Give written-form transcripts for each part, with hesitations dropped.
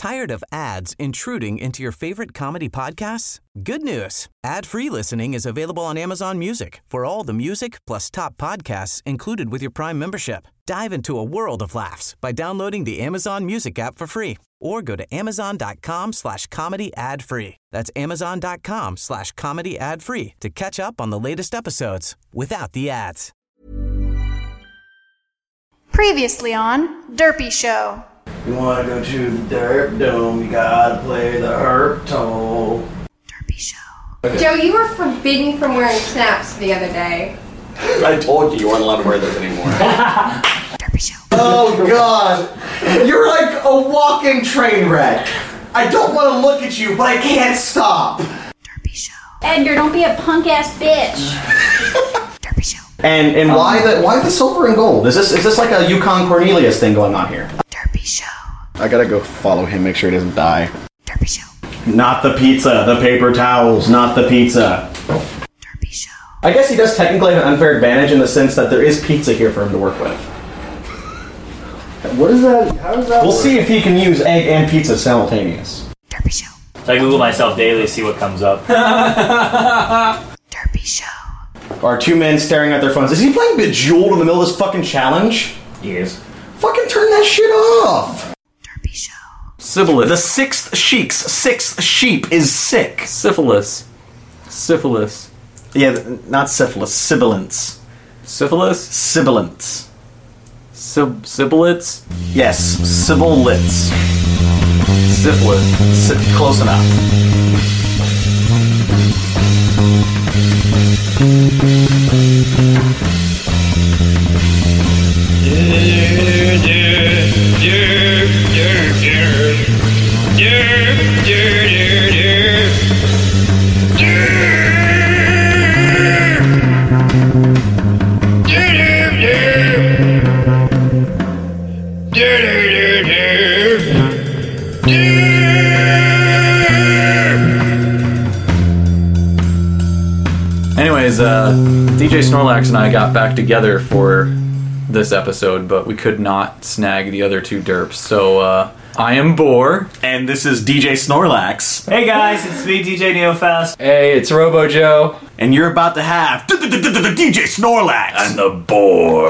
Tired of ads intruding into your favorite comedy podcasts? Good news. Ad-free listening is available on Amazon Music for all the music plus top podcasts included with your Prime membership. Dive into a world of laughs by downloading the Amazon Music app for free or go to amazon.com/comedy ad-free. That's amazon.com/comedy ad-free to catch up on the latest episodes without the ads. Previously on Derpy Show. You wanna go to the Derp Dome, you gotta play the Herp Toll. Derpy Show. Okay. Joe, you were forbidden from wearing snaps the other day. I told you weren't allowed to wear those anymore. Derpy Show. Oh god, you're like a walking train wreck. I don't want to look at you, but I can't stop. Derpy Show. Edgar, don't be a punk ass bitch. Derpy Show. And why the silver and gold? Is this like a Yukon Cornelius thing going on here? Derpy Show. I gotta go follow him, make sure he doesn't die. Derpy Show. Not the pizza, the paper towels, not the pizza. Derpy Show. I guess he does technically have an unfair advantage in the sense that there is pizza here for him to work with. What is that? How does that We'll work? see if he can use egg and pizza simultaneous. Derpy Show. So I Google myself daily to see what comes up. Derpy Show. Are two men staring at their phones. Is he playing Bejeweled in the middle of this fucking challenge? He is. Fucking turn that shit off! Derpy Show. Syphilis. The sixth sheep is sick. Syphilis. Yeah, not syphilis, sibilance. Syphilis? Sibilance. Sibilits? Yes, sibilance. Syphilis. Close enough. Anyways, DJ Snorlax and I got back together for this episode, but we could not snag the other two derps. So, I am Boar. And this is DJ Snorlax. Hey guys, it's me, DJ Neofaust. Hey, it's Robo Joe. And you're about to have DJ Snorlax. And the Boar.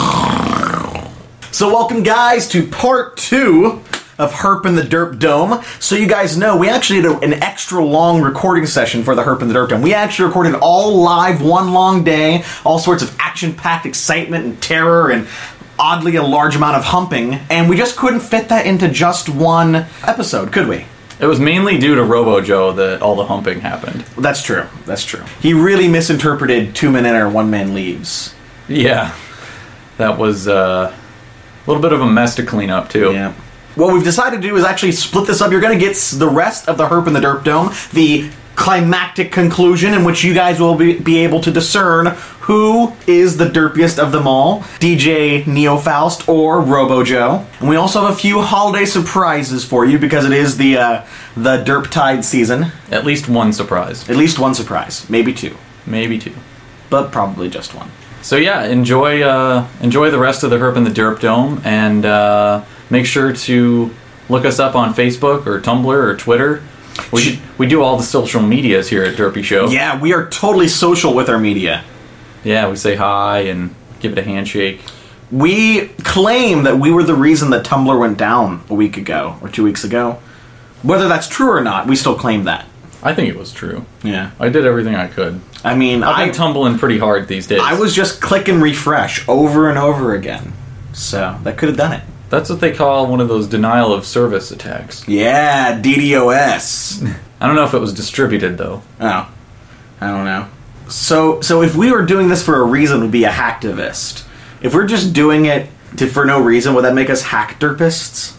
So welcome guys to part 2 of Herp in the Derp Dome. So you guys know, we actually did an extra long recording session for the Herp in the Derp Dome. We actually recorded all live, one long day, all sorts of action-packed excitement and terror and oddly a large amount of humping, and we just couldn't fit that into just one episode, could we? It was mainly due to Robo Joe that all the humping happened. That's true. He really misinterpreted 2 men enter, 1 man leaves. Yeah. That was a little bit of a mess to clean up, too. Yeah. What we've decided to do is actually split this up. You're going to get the rest of the Herp in the Derp Dome, the climactic conclusion in which you guys will be able to discern who is the derpiest of them all, DJ Neofaust or Robo Joe. And we also have a few holiday surprises for you because it is the Derptide season. At least one surprise. At least one surprise. Maybe 2. Maybe 2. But probably just 1. So yeah, enjoy the rest of the Herp in the Derp Dome, and make sure to look us up on Facebook or Tumblr or Twitter. We do all the social medias here at Derpy Show. Yeah, we are totally social with our media. Yeah, we say hi and give it a handshake. We claim that we were the reason that Tumblr went down a week ago or 2 weeks ago. Whether that's true or not, we still claim that. I think it was true. Yeah. I did everything I could. I mean, I've been tumbling pretty hard these days. I was just click and refresh over and over again. So, that could have done it. That's what they call one of those denial of service attacks. Yeah, DDoS. I don't know if it was distributed, though. Oh. I don't know. So if we were doing this for a reason, we'd be a hacktivist. If we're just doing it for no reason, would that make us hack derpists?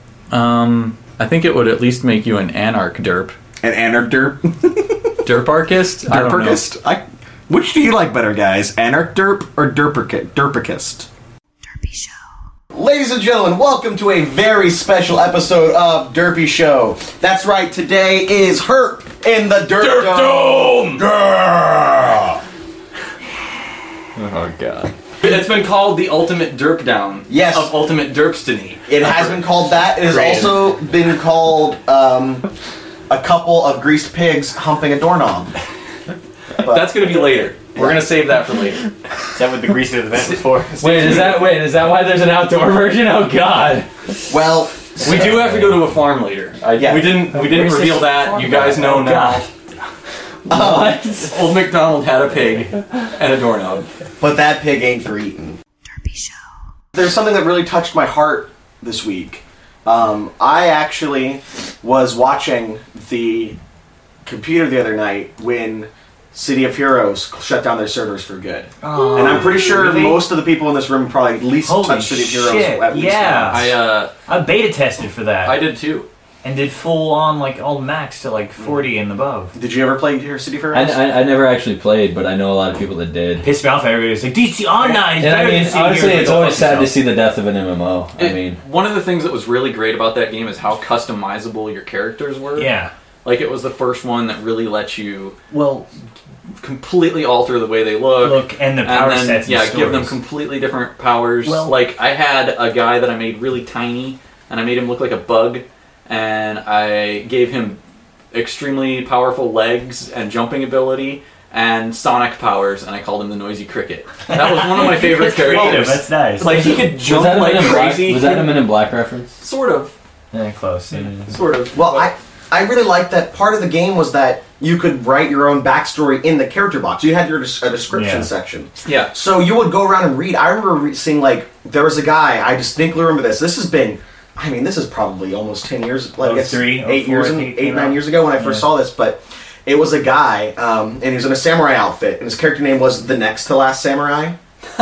I think it would at least make you an anarch derp. An anarch derp? Derparchist? Derparchist? Which do you like better, guys? Anarch derp or derpicist? Derpy Show. Ladies and gentlemen, welcome to a very special episode of Derpy Show. That's right, today is Herp in the Derp Dome. Oh, God. It's been called the ultimate derp down. Yes. Of ultimate derpstiny. It has been called that. It has Creative. also been called a couple of greased pigs humping a doorknob. That's gonna be later. We're gonna save that for later. Is that what the grease of the vent was for? Wait, is that why there's an outdoor version? Oh God. Well, We do have to go to a farm later. Yeah. We didn't reveal that. You guys know now. What? Old MacDonald had a pig and a doorknob. but that pig ain't for eating. Derpy Show. There's something that really touched my heart this week. I actually was watching the computer the other night when City of Heroes shut down their servers for good. Oh, And I'm pretty sure really? most of the people in this room probably at least Holy touched City of Heroes shit, at least yeah. once. I beta tested for that. I did too. And did full on like all max to like 40 and above. Did you ever play City of Heroes? I never actually played, but I know a lot of people that did. Pissed me off. Everybody was like, DC Online is And I better mean, than City honestly, Heroes." it's Go always fuck sad to yourself. see the death of an MMO. I mean, One of the things that was really great about that game is how customizable your characters were. Yeah. Like, it was the first one that really let you Well, completely alter the way they look. and the power then, sets. And yeah, give them stories. completely different powers. Well- like, I had a guy that I made really tiny, and I made him look like a bug, and I gave him extremely powerful legs and jumping ability and sonic powers, and I called him the Noisy Cricket. That was one of my favorite That's creative. characters. That's nice. Like, he could was jump that a like Men in Black? crazy. Was that a Men in Black reference? Sort of. Yeah, close. Yeah. Sort of. Well, I really liked that part of the game was that you could write your own backstory in the character box. You had your a description Yeah. section. Yeah. So you would go around and read. I remember seeing, like, there was a guy, I distinctly remember this. This has been, I mean, this is probably almost 10 years, like, it's 03, 8 04, years, I think it 8, came 9 out. years ago when I first saw this, but it was a guy, and he was in a samurai outfit, and his character name was the next to last samurai.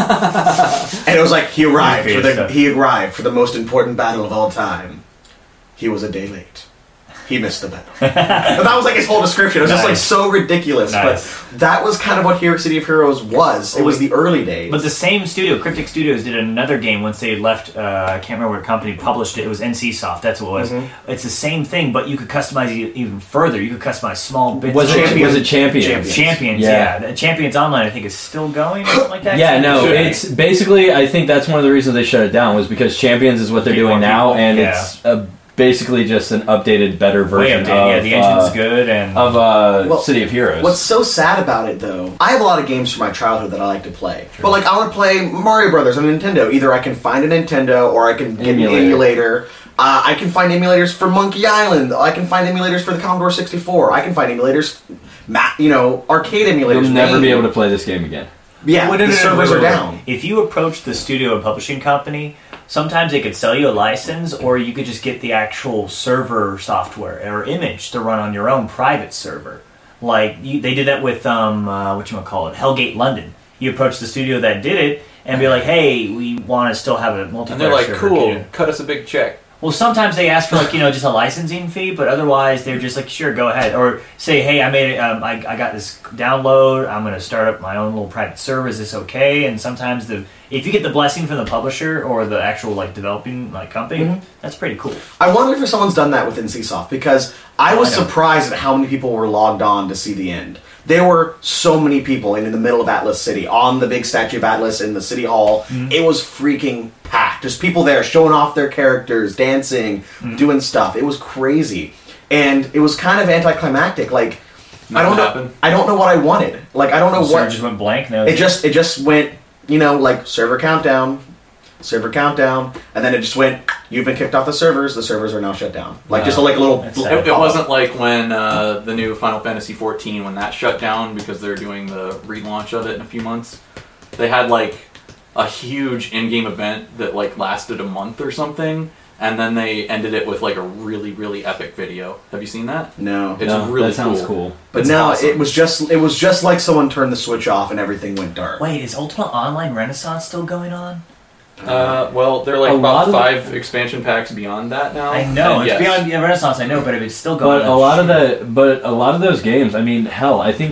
And it was like, he arrived for the most important battle of all time. He was a day late. He missed the battle. But that was like his whole description. It was just like Nice. so ridiculous. Nice. But that was kind of what City of Heroes was. It was the early days. But the same studio, Cryptic Studios, did another game once they left. I can't remember what company published it. It was NCSoft. That's what it was. Mm-hmm. It's the same thing, but you could customize it even further. You could customize small bits. Was of it Champions? Champions? Yeah. Yeah. The Champions Online, I think, is still going or something like that. Yeah, no, Should be. it's basically, I think that's one of the reasons they shut it down was because Champions is what they're Get doing more now, people, and yeah. it's basically just an updated, better Way version updated. of Yeah, the engine's good and of City of Heroes. What's so sad about it, though, I have a lot of games from my childhood that I like to play. But, like, I want to play Mario Brothers on Nintendo. Either I can find a Nintendo or I can get an emulator. I can find emulators for Monkey Island. I can find emulators for the Commodore 64. I can find emulators, arcade emulators. You'll never be mainly. able to play this game again. Yeah, Well, the servers are down. If you approach the studio and publishing company, sometimes they could sell you a license, or you could just get the actual server software or image to run on your own private server. Like they did that with whatchamacallit, Hellgate London. You approach the studio that did it and be like, "Hey, we want to still have a multiplayer." And they're like, server. cool, Can you-" cut us a big check. Well, sometimes they ask for just a licensing fee, but otherwise they're just like, sure, go ahead. Or say, hey, I made it. I got this download. I'm going to start up my own little private server. Is this okay? And sometimes if you get the blessing from the publisher or the actual developing company, that's pretty cool. I wonder if someone's done that with NCSoft, because I was I know. surprised at how many people were logged on to see the end. There were so many people in the middle of Atlas City, on the big statue of Atlas in the city hall. It was freaking packed. Just people there showing off their characters, dancing, doing stuff. It was crazy. And it was kind of anticlimactic. Like, I don't know. I don't know what I wanted. Like, I don't know Server what. just went blank. No, It just went, server countdown, and then it just went, you've been kicked off the servers are now shut down. Like, just like a little... That's sad. It wasn't like when the new Final Fantasy XIV, when that shut down because they're doing the relaunch of it in a few months. They had a huge in-game event that lasted a month or something, and then they ended it with a really, really epic video. Have you seen that? No. It's really that sounds cool. But It's no, awesome. it was just like someone turned the switch off and everything went dark. Wait, is Ultimate Online Renaissance still going on? Well, they're A lot about of 5 expansion packs beyond that now. I know And it's yes. beyond Renaissance. I know, but if it's still going But on, a lot of those games, I mean, hell, I think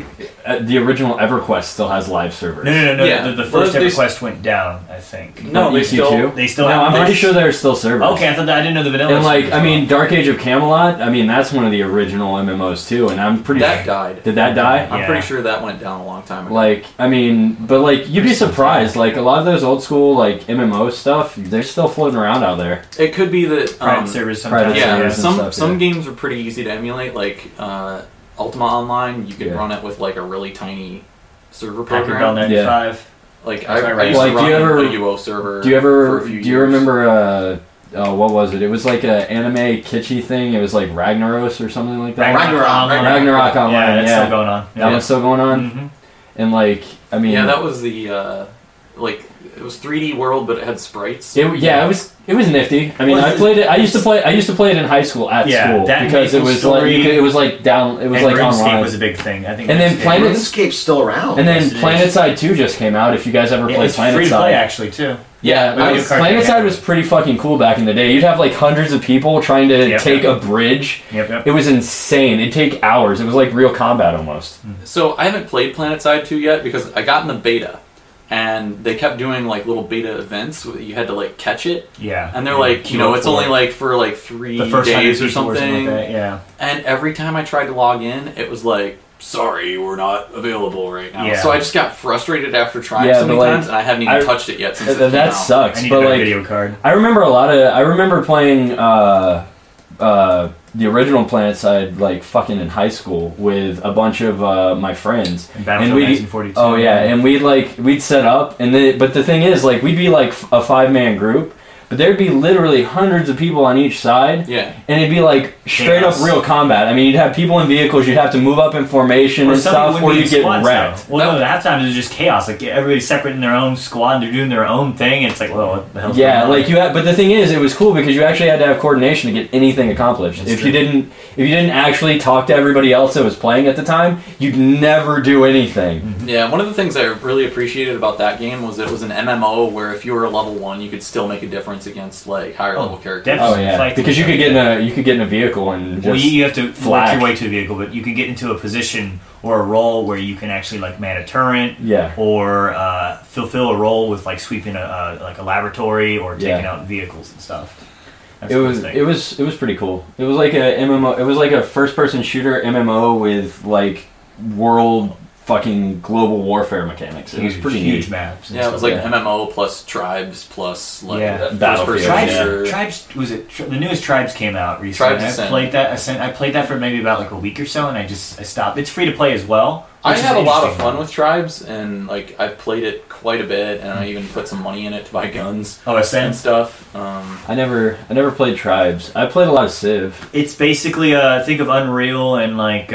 the original EverQuest still has live servers. No. Yeah. The first Well, they- EverQuest went down, I think. No, they still. They still No, have. I'm pretty sure there's still servers. Okay, I didn't know the vanilla. And like, servers I as mean, well. Dark Age of Camelot. I mean, that's one of the original MMOs too. And I'm pretty That died. Did that die? I'm Yeah. pretty sure that went down a long time ago. Like, I mean, but like, you'd be surprised. Like, a lot of those old school like MMO stuff, they're still floating around out there. it could be that private servers sometimes. private yeah, servers and some stuff, some yeah. games are pretty easy to emulate. Like Ultima Online, you can Yeah. run it with like a really tiny server Packard Bell program. 95. Like That's I right. used Like, to do run you ever- a UO server. Do you for ever? a few Do you years. remember? What was it? It was like a anime kitschy thing. It was like Ragnaros or something like that. Ragnarok Online. Yeah, that's yeah. still going on. That one's still going on. Mhm. And like, I mean, Yeah, that was the like it was 3D world, but it had sprites. It was nifty. I mean, Well, I played it. I used to play it in high school at Yeah, school that because it Maple was Story- like it was like down. It was And like RuneScape online. was a big thing. I think. And then RuneScape- Planet- RuneScape's still around. And then Yes, it is. PlanetSide 2 just came out. If you guys ever Yeah, played it's free to PlanetSide, play actually too. yeah, Mario Kart PlanetSide Game. was pretty fucking cool back in the day. You'd have like hundreds of people trying to Yep, take yep. a bridge. Yep. It was insane. It'd take hours. It was like real combat almost. So I haven't played PlanetSide 2 yet because I got in the beta, and they kept doing like little beta events. You had to like catch it, Yeah. and they're like, you know, it's only like for like 3 the first 100 days or people something. like that, yeah. And every time I tried to log in, it was like, sorry, we're not available right now. Yeah. So I just got frustrated after trying Yeah, so many but, like, times, and I haven't even touched it yet since it came That out. sucks. I need But a like, video card. I remember playing the original PlanetSide like fucking in high school with a bunch of my friends. And Battlefield 1942. Oh yeah, and we'd set up, and but the thing is, like, we'd be like a 5-man group, but there'd be literally hundreds of people on each side. Yeah. And it'd be like straight Chaos. up real combat. I mean, you'd have people in vehicles, you'd have to move up in formation and stuff, or you'd get wrecked. Well, no, at halftime it was just chaos. Like everybody's separate in their own squad, and they're doing their own thing. And it's like, well, what the hell's Yeah, going on? like you had, but the thing is, it was cool because you actually had to have coordination to get anything accomplished. That's If true. you didn't actually talk to everybody else that was playing at the time, you'd never do anything. Yeah, one of the things I really appreciated about that game was it was an MMO where if you were a level 1, you could still make a difference against like higher level characters. definitely. Oh yeah, Fight because you each could other. get in a vehicle and just Well, you have to work flash. your way to the vehicle, but you can get into a position or a role where you can actually like man a turret, Yeah. or fulfill a role with like sweeping a laboratory or taking Yeah. out vehicles and stuff. That's It the was thing. it was pretty cool. It was like a MMO. It was like a first person shooter MMO with like world fucking global warfare mechanics. It was pretty huge neat. maps. and Yeah, it was stuff. like MMO plus Tribes plus like Yeah. that Battlefield, first person yeah. shooter. Tribes was it? The newest Tribes came out recently. Tribes I Ascent. played that. I played that for maybe about like a week or so, and I stopped. It's free to play as well. I which is had a lot of interesting. fun with Tribes, and like I've played it quite a bit, and I even put some money in it to buy guns Oh, and Ascent. stuff. I never played Tribes. I played a lot of Civ. It's basically think of Unreal and like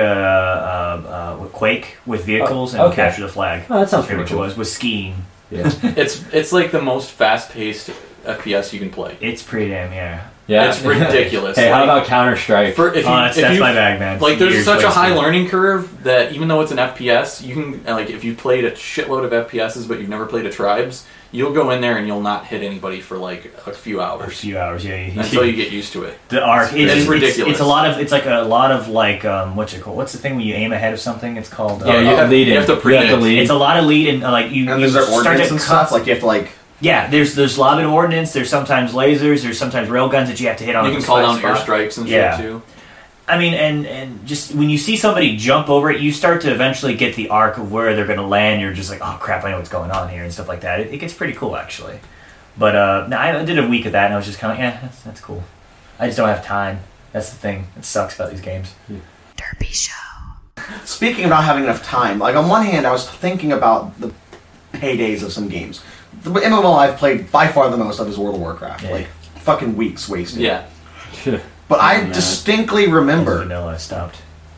Quake with vehicles and okay. capture the flag. Oh, that sounds Pretty pretty much cool. it was with skiing. Yeah, it's like the most fast paced FPS you can play. It's pretty damn yeah. yeah, It's ridiculous. Hey, how Like, about Counter Strike? for if you, That's if you my bag, man. like there's Years such a wasted. high learning curve that even though it's an FPS, you can like if you played a shitload of FPSs but you've never played a Tribes, you'll go in there and you'll not hit anybody for like a few A hours few hours, yeah. until you get used to it. the arc. It's ridiculous. It's a lot of. It's like a lot of like what's it called? What's the thing when you aim ahead of something? It's called. Yeah, you have you have to You have predict. to lead. It's a lot of lead and like you. And you there's there start ordnance to and cut- stuff. Like you have to like. Yeah, there's lobbing ordnance. There's sometimes lasers. There's sometimes railguns that you have to hit on. You a can call down spot. airstrikes and Yeah. shit too. I mean, and just when you see somebody jump over it, you start to eventually get the arc of where they're going to land. You're just like, oh crap, I know what's going on here and stuff like that. It gets pretty cool actually. But no, I did a week of that and I was just kind of like, yeah, that's cool. I just don't have time. That's the thing. It sucks about these games. Derpy Show. Speaking about having enough time, like on one hand, I was thinking about the heydays of some games. The MMO I've played by far the most of is World of Warcraft. Yeah. Like fucking weeks wasted. Yeah. But I man. distinctly remember. Vanilla stopped.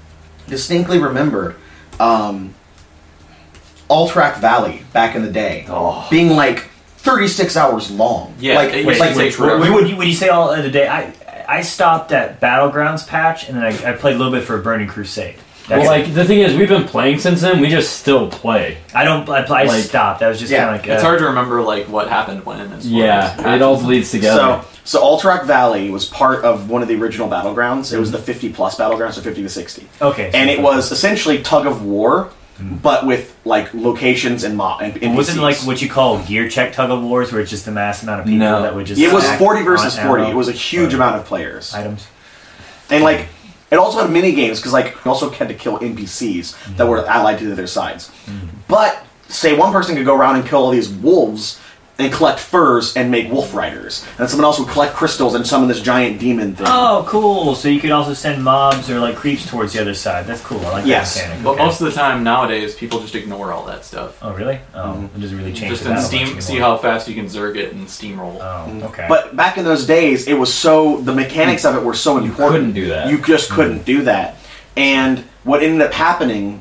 Alterac Valley back in the day being like 36 hours long. Yeah, like it it's like takes forever. When you say all of the day, I stopped at Battlegrounds patch and then I played a little bit for Burning Crusade. That's Well, like the thing is, we've been playing since then. We just still play. I like, stopped. That was just Yeah, kind of like It's hard to remember like what happened when. As far Yeah, as it all bleeds together. So Alterac Valley was part of one of the original battlegrounds. It was the 50 plus battlegrounds, so 50 to 60. Okay, so And it was essentially tug of war but with like locations and NPCs. Wasn't like what you call gear check tug of wars, where it's just a mass amount of people No. that would just. It was stack 40 versus on 40. arrow It was a huge or amount of players. items. And like, it also had mini games because like you also had to kill NPCs that were allied to their sides. But say one person could go around and kill all these wolves and collect furs and make wolf riders, and someone else would collect crystals and summon this giant demon thing. Oh, cool! So you could also send mobs or like creeps towards the other side. That's cool. I like Yes. that mechanic. But Okay. most of the time nowadays, people just ignore all that stuff. Oh, really? Oh, it doesn't really change. Just the in battle Steam, much see anymore. how fast you can zerg it and steamroll. Oh, okay. But back in those days, it was so the mechanics of it were so important. couldn't do that. You just couldn't do that. And what ended up happening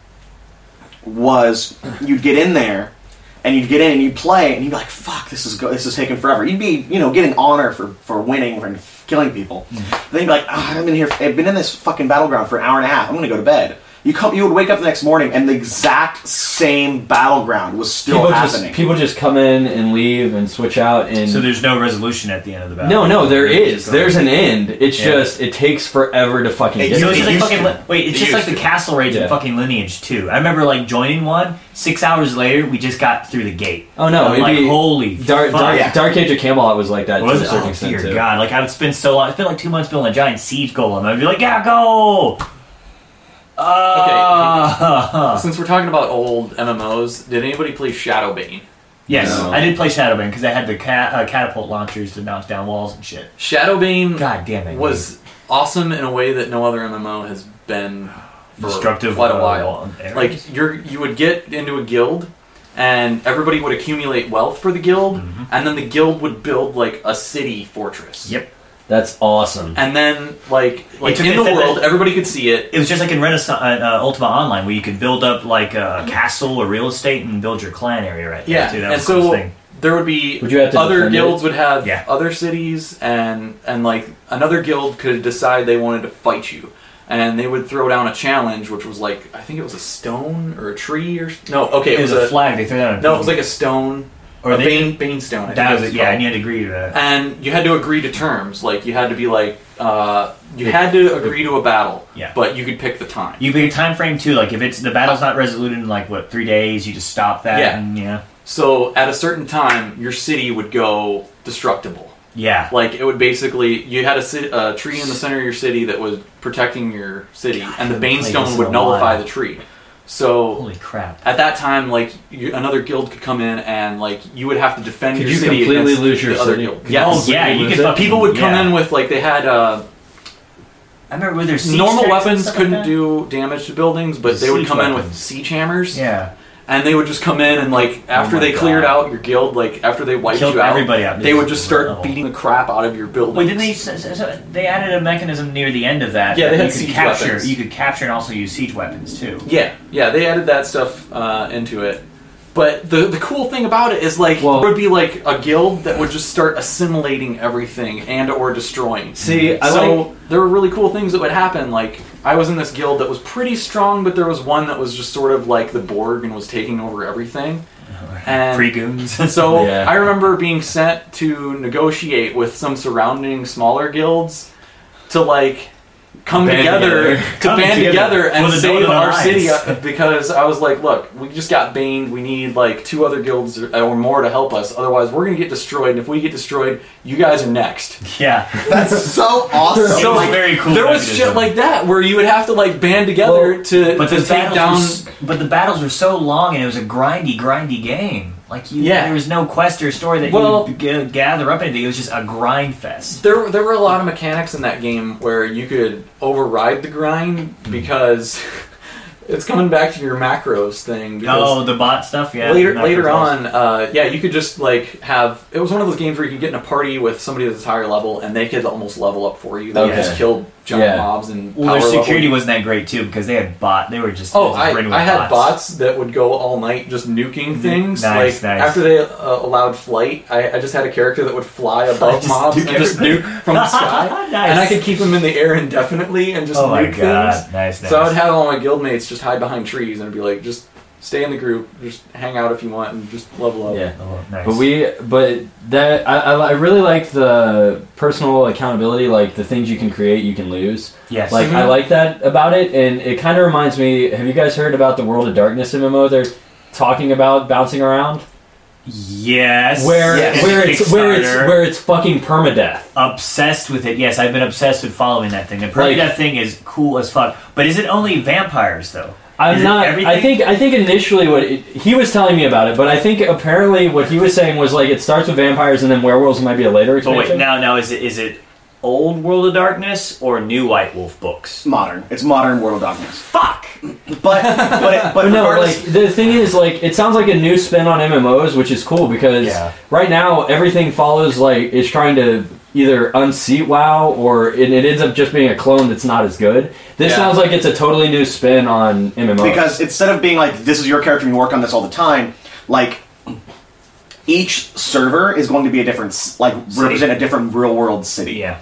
was you'd get in there, and you'd get in and you'd play, and you'd be like, "Fuck, this is taking forever." You'd be, getting honor for winning and killing people. Then you'd be like, I've been in this fucking battleground for an hour and a half. I'm gonna go to bed." You would wake up the next morning, and the exact same battleground was still happening. People just come in and leave and switch out, and so there's no resolution at the end of the battle. no, there is. Just There's going. an end. It's just it takes forever to fucking get So to it's it. just like fucking it's just like the castle raids in Yeah. fucking Lineage 2. I remember like joining one. 6 hours later, we just got through the gate. Oh no, I'm like, maybe holy Dark fuck. Dark Age of Camelot was like that Was to a it? certain Oh extent dear too. God! Like I would spend so long. I spent like 2 months building a giant siege golem. I'd be like, yeah, go. Since we're talking about old MMOs, did anybody play Shadowbane? Yes, No. I did play Shadowbane because I had the catapult launchers to knock down walls and shit. Shadowbane God damn it! was awesome in a way that no other MMO has been for Destructive, quite a while. areas. Like you would get into a guild, and everybody would accumulate wealth for the guild, and then the guild would build like a city fortress. Yep. That's awesome. And then like took- in it the said world, that- everybody could see it. It was just like in Renaissance, Ultima Online, where you could build up like a castle or real estate and build your clan area right there. Yeah, too. That and was the coolest so thing. there would be Would you have to other defend guilds it? would have Yeah. other cities, and like another guild could decide they wanted to fight you, and they would throw down a challenge, which was like I think it was a stone or a tree or no, okay, It was a flag. They threw that on. no, it was like a stone Or a they- bane stone. I think That was it's it. Yeah, called. and you had to agree to that. And you had to agree to terms. Like you had to be like you had to agree to a battle. Yeah. But you could pick the time. You pick a time frame too. Like if it's the battle's not resolute in like 3 days, you just stop that. Yeah. And, yeah. So at a certain time, your city would go destructible. Yeah. Like it would basically, you had a tree in the center of your city that was protecting your city, and the I haven't played banestone this would in a nullify while. the tree. So Holy crap. at that time, like another guild could come in, and like you would have to defend Could your you city completely against lose your the other city? guild. Could Yes. Oh yeah, you lose could it? fucking. People would come yeah. in with like they had I remember with their siege normal tricks and weapons stuff couldn't like that. do damage to buildings, but they would Siege come in with weapons. siege hammers. Yeah. And they would just come in and like after my they cleared God. out your guild, like after they wiped Killed you out, everybody out. they would just start Level. beating the crap out of your buildings. Wait, didn't they? So they added a mechanism near the end of that. Yeah, that they had you could siege capture. weapons. You could capture and also use siege weapons too. Yeah, they added that stuff into it. But the cool thing about it is like Well- there would be like a guild that would just start assimilating everything and or destroying. See, I So there were really cool things that would happen. Like I was in this guild that was pretty strong, but there was one that was just sort of like the Borg and was taking over everything. And Pre-goons. so Yeah. I remember being sent to negotiate with some surrounding smaller guilds to like come Band together together. to Come band together together and for the save Northern our Alliance. city because I was like, look, we just got baned. We need like 2 other guilds or more to help us. Otherwise, we're gonna get destroyed. And if we get destroyed, you guys are next. yeah. That's so awesome. It So was like, very cool. there was mechanism. shit like that where you would have to like band together Well, to But the take down. but the battles were so long, and it was a grindy game. Like Yeah. there was no quest or story that Well- you could gather up anything. It was just a grind fest. There were a lot of mechanics in that game where you could override the grind because it's coming back to your macros thing. Because Oh, the bot stuff. Yeah. later not later controls. on, you could just like have. It was one of those games where you could get in a party with somebody that's higher level, and they could almost level up for you. They Okay. just killed giant Yeah. mobs and Well, their power security level. wasn't that great too because they had bot. They were just. Oh, it was just ridden with I had bots that would go all night just nuking things. Nice, like nice. after they allowed flight, I just had a character that would fly above Just mobs nuke and just nuke from the sky, Nice. and I could keep them in the air indefinitely and just Oh my nuke God. things. Nice. So I would have all my guildmates just hide behind trees and I'd be like, just Stay in the group. Just hang out if you want, and just level up. Yeah. Oh, nice. But that I really like the personal accountability, like the things you can create, you can lose. Yes. Like I like that about it, and it kind of reminds me. Have you guys heard about the World of Darkness MMO? They're talking about bouncing around. Yes. Where it's fucking permadeath. Obsessed with it. Yes, I've been obsessed with following that thing. The permadeath thing is cool as fuck. But is it only vampires though? I'm not. I think initially he was telling me about it, but I think apparently what he was saying was like it starts with vampires and then werewolves might be a later expansion. But wait, now is it old World of Darkness or new White Wolf books? Modern. It's modern World of Darkness. Fuck. But no, like the thing is, like it sounds like a new spin on MMOs, which is cool because right now everything follows like it's trying to either unseat WoW or it ends up just being a clone that's not as good. This sounds like it's a totally new spin on MMOs. Because instead of being like, this is your character and you work on this all the time, like, each server is going to be a different, like, represent a different real-world city. Yeah.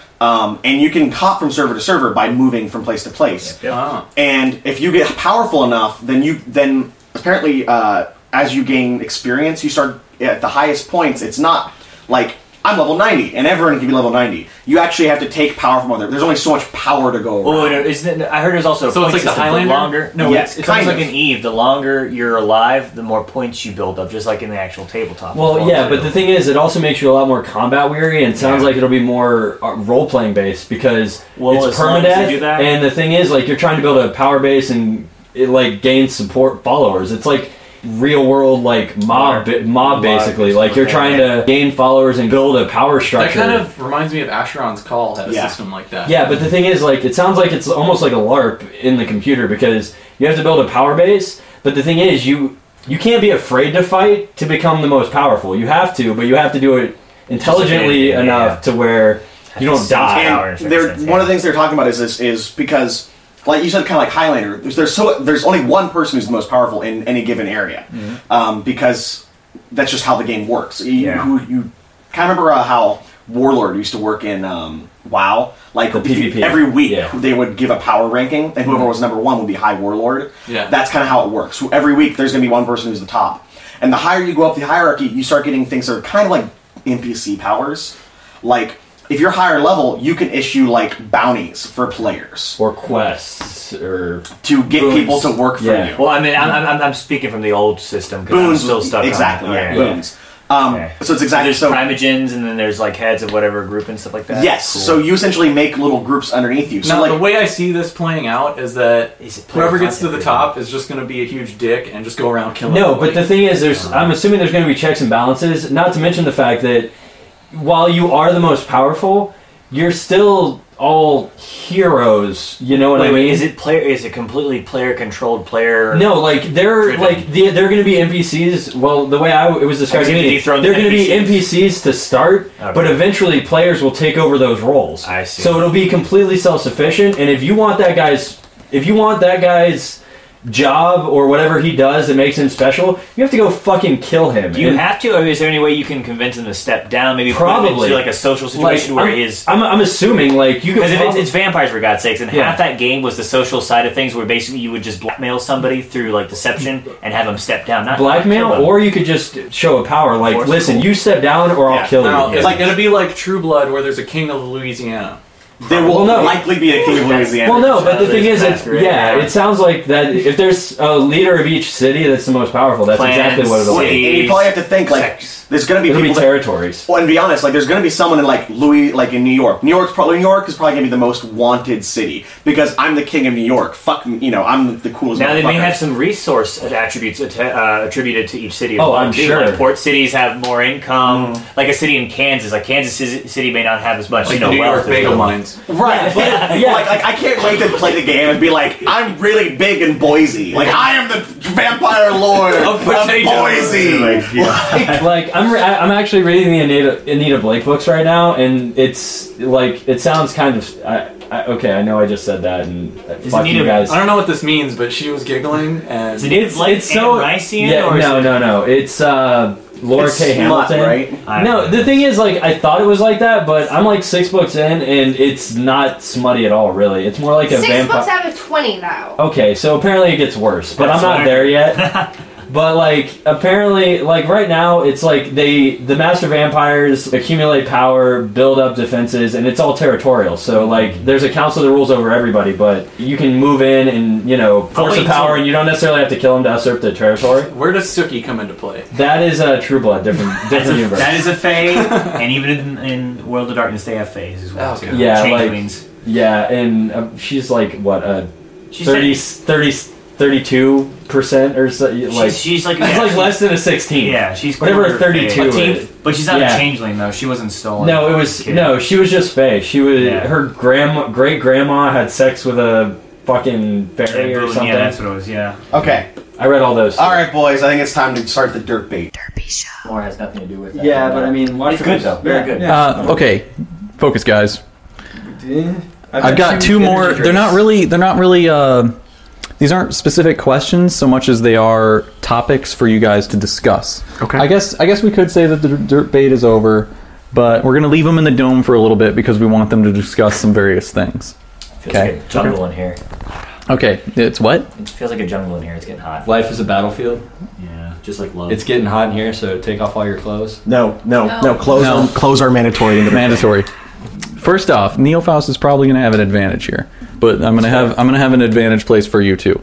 And you can hop from server to server by moving from place to place. And if you get powerful enough, then apparently, as you gain experience, you start at the highest points. It's not like, I'm level 90, and everyone can be level 90. You actually have to take power from other. There's only so much power to go around. Oh, no, isn't it, I heard there's also so it's like the Highlander? Longer, no, yes, it's almost like an Eve. The longer you're alive, the more points you build up, just like in the actual tabletop. Well, yeah, but the thing is, it also makes you a lot more combat weary, and sounds like it'll be more role-playing based because it's permadeath. And the thing is, like, you're trying to build a power base and it like gain support followers. It's like real world like mob basically. Like you're trying to gain followers and build a power structure. That kind of reminds me of Asheron's Call had a system like that. Yeah, but the thing is, like, it sounds like it's almost like a LARP in the computer because you have to build a power base. But the thing is, you can't be afraid to fight to become the most powerful. You have to, but you have to do it intelligently enough to where you don't die. And one of the things they're talking about is because, like you said, kind of like Highlander. There's only one person who's the most powerful in any given area, because that's just how the game works. You kind of remember how Warlord used to work in WoW. Like the PvP. Every week they would give a power ranking, and whoever was number one would be High Warlord. Yeah, that's kind of how it works. So every week there's going to be one person who's the top, and the higher you go up the hierarchy, you start getting things that are kind of like NPC powers, like. If you're higher level, you can issue like bounties for players or quests or to get people to work for you. Well, I mean, I'm speaking from the old system because I'm still stuck exactly, on it. Boons. So it's exactly so. There's primogens, and then there's like heads of whatever group and stuff like that. Yes. Cool. So you essentially make little groups underneath you. So now, like, the way I see this playing out is that whoever gets to the top is just going to be a huge dick and just go around killing. But the thing is, I'm assuming there's going to be checks and balances. Not to mention the fact that while you are the most powerful, you're still all heroes. You know what I mean? Is it completely player controlled? No, like they're going to be NPCs. Well, the way it was described to me, they're going to be NPCs to start, but eventually players will take over those roles. I see. So it'll be completely self-sufficient. And if you want that guy's job or whatever he does that makes him special, you have to go fucking kill him. Do you have to, or is there any way you can convince him to step down? Maybe probably put him into like a social situation where I'm assuming like you because it's vampires for God's sakes, and half that game was the social side of things, where basically you would just blackmail somebody through like deception and have them step down. Not blackmail, or you could just show a power. Like, listen, you step down, or I'll kill you. It's like going to be like True Blood, where there's a king of Louisiana. There will likely be a king of Louisiana. Well, no, but the thing is, it sounds like that if there's a leader of each city that's the most powerful, that's exactly what it'll be. And you probably have to think, like, there's going to be people territories. Well, and to be honest, like, there's going to be someone in, like, in New York. New York is probably going to be the most wanted city, because I'm the king of New York. Fuck, I'm the coolest Now, they may have some resource attributes attributed to each city. I'm sure. Like, port cities have more income. Like a city in Kansas. Like, Kansas City may not have as much, like New York bagel mines. Right, but like I can't wait to play the game and be like, I'm really big in Boise. Like, I am the vampire lord of Boise. I'm actually reading the Anita Blake books right now, and it's like it sounds kind of. Okay, I know I just said that, and fuck you guys. I don't know what this means, but she was giggling, and it's so Anamycian, no. It's Laura It's K. smut, Hamilton. right? No, the thing is, like, I thought it was like that, but I'm like 6 books in, and it's not smutty at all, really. It's more like a 6 vampire. books out of 20, though. Okay, so apparently it gets worse, but I'm not there yet. But, like, apparently, like, right now, it's like the master vampires accumulate power, build up defenses, and it's all territorial. So, like, there's a council that rules over everybody, but you can move in and, you know, force a power, and you don't necessarily have to kill them to usurp the territory. Where does Suki come into play? That is a True Blood, different universe. That is a Fae, and even in World of Darkness, they have Faes as well. Okay. Too. Yeah, Changelings. like, yeah, and she's like, what, She's 32% or so, like she's like it's like less than a 16. Yeah, she's whatever a 32 is. But she's not a changeling though. She wasn't stolen. No, it was she was just Fae. She was her great grandma had sex with a fucking fairy or something. Yeah, that's what it was. Yeah. Okay. I read all those. All right, boys. I think it's time to start the dirt bait. Derpy Show. More has nothing to do with that. Yeah, but I mean, it's good though. Very good. Okay, focus, guys. I've got two more. Drinks. They're not really. These aren't specific questions so much as they are topics for you guys to discuss. Okay. I guess we could say that the dirt bait is over, but we're going to leave them in the dome for a little bit because we want them to discuss some various things. Feels like a jungle in here. Okay, it's what? It feels like a jungle in here. It's getting hot. Life is a battlefield. Yeah, just like love. It's getting hot in here, so take off all your clothes. No. Clothes are mandatory. Mandatory. First off, Neofaust is probably going to have an advantage here, but I'm going to have an advantage placed for you too.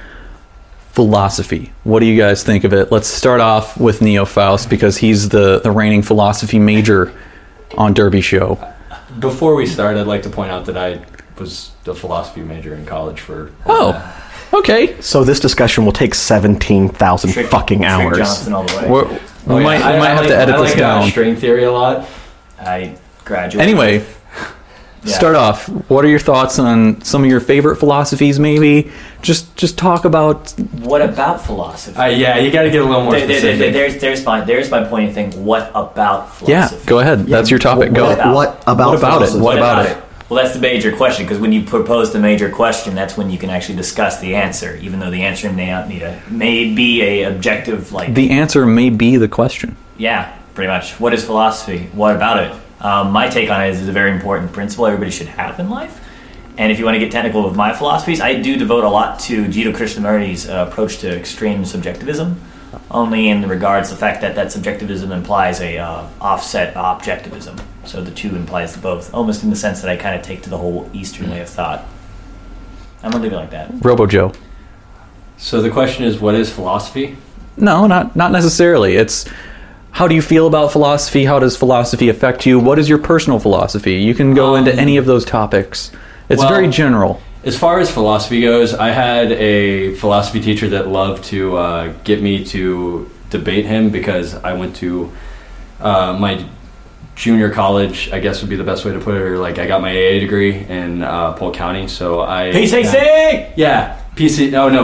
Philosophy. What do you guys think of it? Let's start off with Neofaust because he's the reigning philosophy major on Derby Show. Before we start, I'd like to point out that I was the philosophy major in college for. Okay. So this discussion will take 17,000 fucking hours. Johnson all the way. We might have to edit this down. String theory a lot. I graduated. Anyway. Yeah. Start off. What are your thoughts on some of your favorite philosophies? Maybe just talk about. What about philosophy? Yeah, you got to get a little more specific. There's my point of thing. What about philosophy? Yeah, go ahead. That's your topic. Go. What about it? What about it? Well, that's the major question, because when you propose the major question, that's when you can actually discuss the answer, even though the answer may be a objective, like... The answer may be the question. Yeah, pretty much. What is philosophy? What about it? My take on it is a very important principle everybody should have in life. And if you want to get technical with my philosophies, I do devote a lot to Jiddu Krishnamurti's approach to extreme subjectivism, only in regards to the fact that subjectivism implies a offset objectivism. So the two implies both, almost in the sense that I kind of take to the whole Eastern way of thought. I'm going to leave it like that. Robo Joe. So the question is, what is philosophy? No, not necessarily. It's... How do you feel about philosophy? How does philosophy affect you? What is your personal philosophy? You can go into any of those topics. It's very general. As far as philosophy goes, I had a philosophy teacher that loved to get me to debate him because I went to my junior college, I guess would be the best way to put it, or like I got my AA degree in Polk County, so I... PCC! Yeah. PSC now.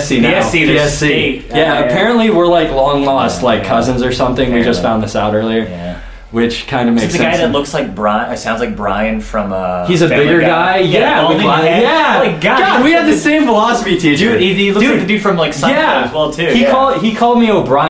PSC. Yeah, apparently we're like long lost cousins or something. We just found this out earlier. Yeah. Which kind of makes sense. The guy that looks like Brian, sounds like Brian from He's a bigger guy. Yeah. Like, God, we had the same philosophy teacher. Dude, he looks like the dude from Seinfeld as well too. He called me O'Brien.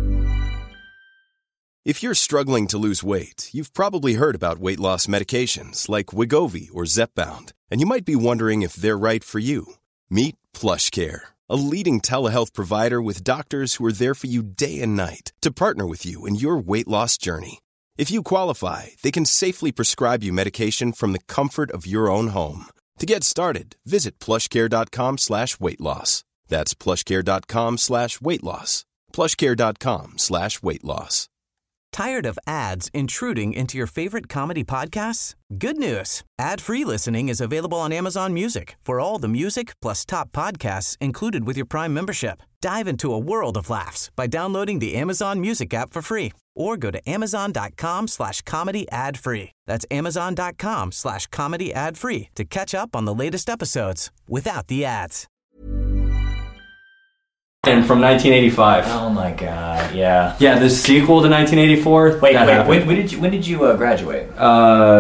If you're struggling to lose weight, you've probably heard about weight loss medications like Wegovy or Zepbound, and you might be wondering if they're right for you. Meet PlushCare, a leading telehealth provider with doctors who are there for you day and night to partner with you in your weight loss journey. If you qualify, they can safely prescribe you medication from the comfort of your own home. To get started, visit plushcare.com/weightloss. That's plushcare.com/weightloss. plushcare.com/weightloss. Tired of ads intruding into your favorite comedy podcasts? Good news. Ad-free listening is available on Amazon Music for all the music plus top podcasts included with your Prime membership. Dive into a world of laughs by downloading the Amazon Music app for free or go to amazon.com/comedy ad-free. That's amazon.com/comedy ad-free to catch up on the latest episodes without the ads. And from 1985. Oh my God! Yeah. Yeah, the sequel to 1984. Wait. When did you graduate?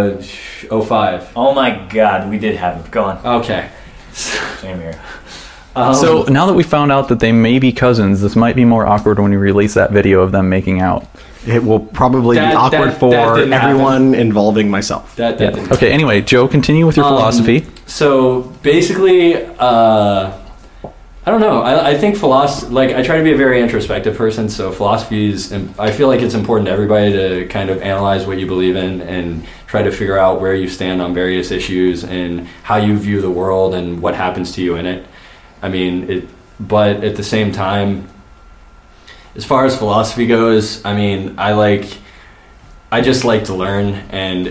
05. Oh my God! We did have it. Go on. Okay. Same here. So now that we found out that they may be cousins, this might be more awkward when you release that video of them making out. It will probably be awkward for everyone involving myself. That didn't. Okay, anyway, Joe, continue with your philosophy. So basically, I don't know. I think philosophy, like, I try to be a very introspective person, so philosophy is, I feel like it's important to everybody to kind of analyze what you believe in and try to figure out where you stand on various issues and how you view the world and what happens to you in it. I mean, but at the same time, as far as philosophy goes, I mean, I just like to learn, and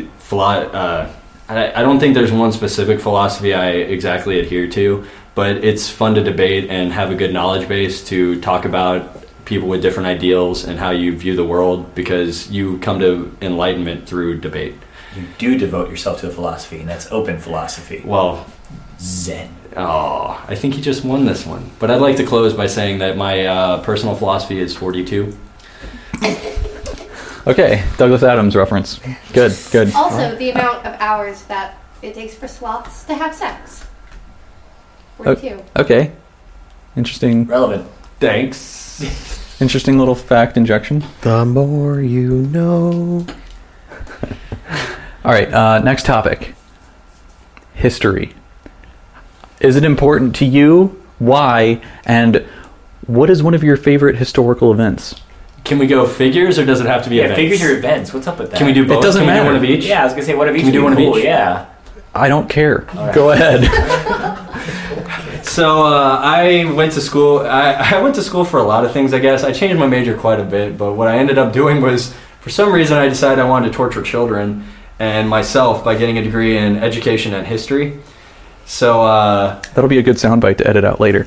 I don't think there's one specific philosophy I exactly adhere to, but it's fun to debate and have a good knowledge base to talk about people with different ideals and how you view the world, because you come to enlightenment through debate. You do devote yourself to a philosophy, and that's open philosophy. Well, Zen. Oh, I think he just won this one. But I'd like to close by saying that my personal philosophy is 42. Okay, Douglas Adams reference. Good. Also, the amount of hours that it takes for sloths to have sex. 42. Okay. Interesting. Relevant. Thanks. Interesting little fact injection. The more you know. All right, next topic. History. Is it important to you? Why? And what is one of your favorite historical events? Can we go figures, or does it have to be events? Figures or events. What's up with that? Can we do both? It doesn't matter. Can we do one of each? Yeah, I was going to say one of each. Can we do one of each? Yeah. I don't care. Right. Go ahead. So I went to school. I went to school for a lot of things, I guess. I changed my major quite a bit, but what I ended up doing was, for some reason, I decided I wanted to torture children and myself by getting a degree in education and history. So that'll be a good soundbite to edit out later.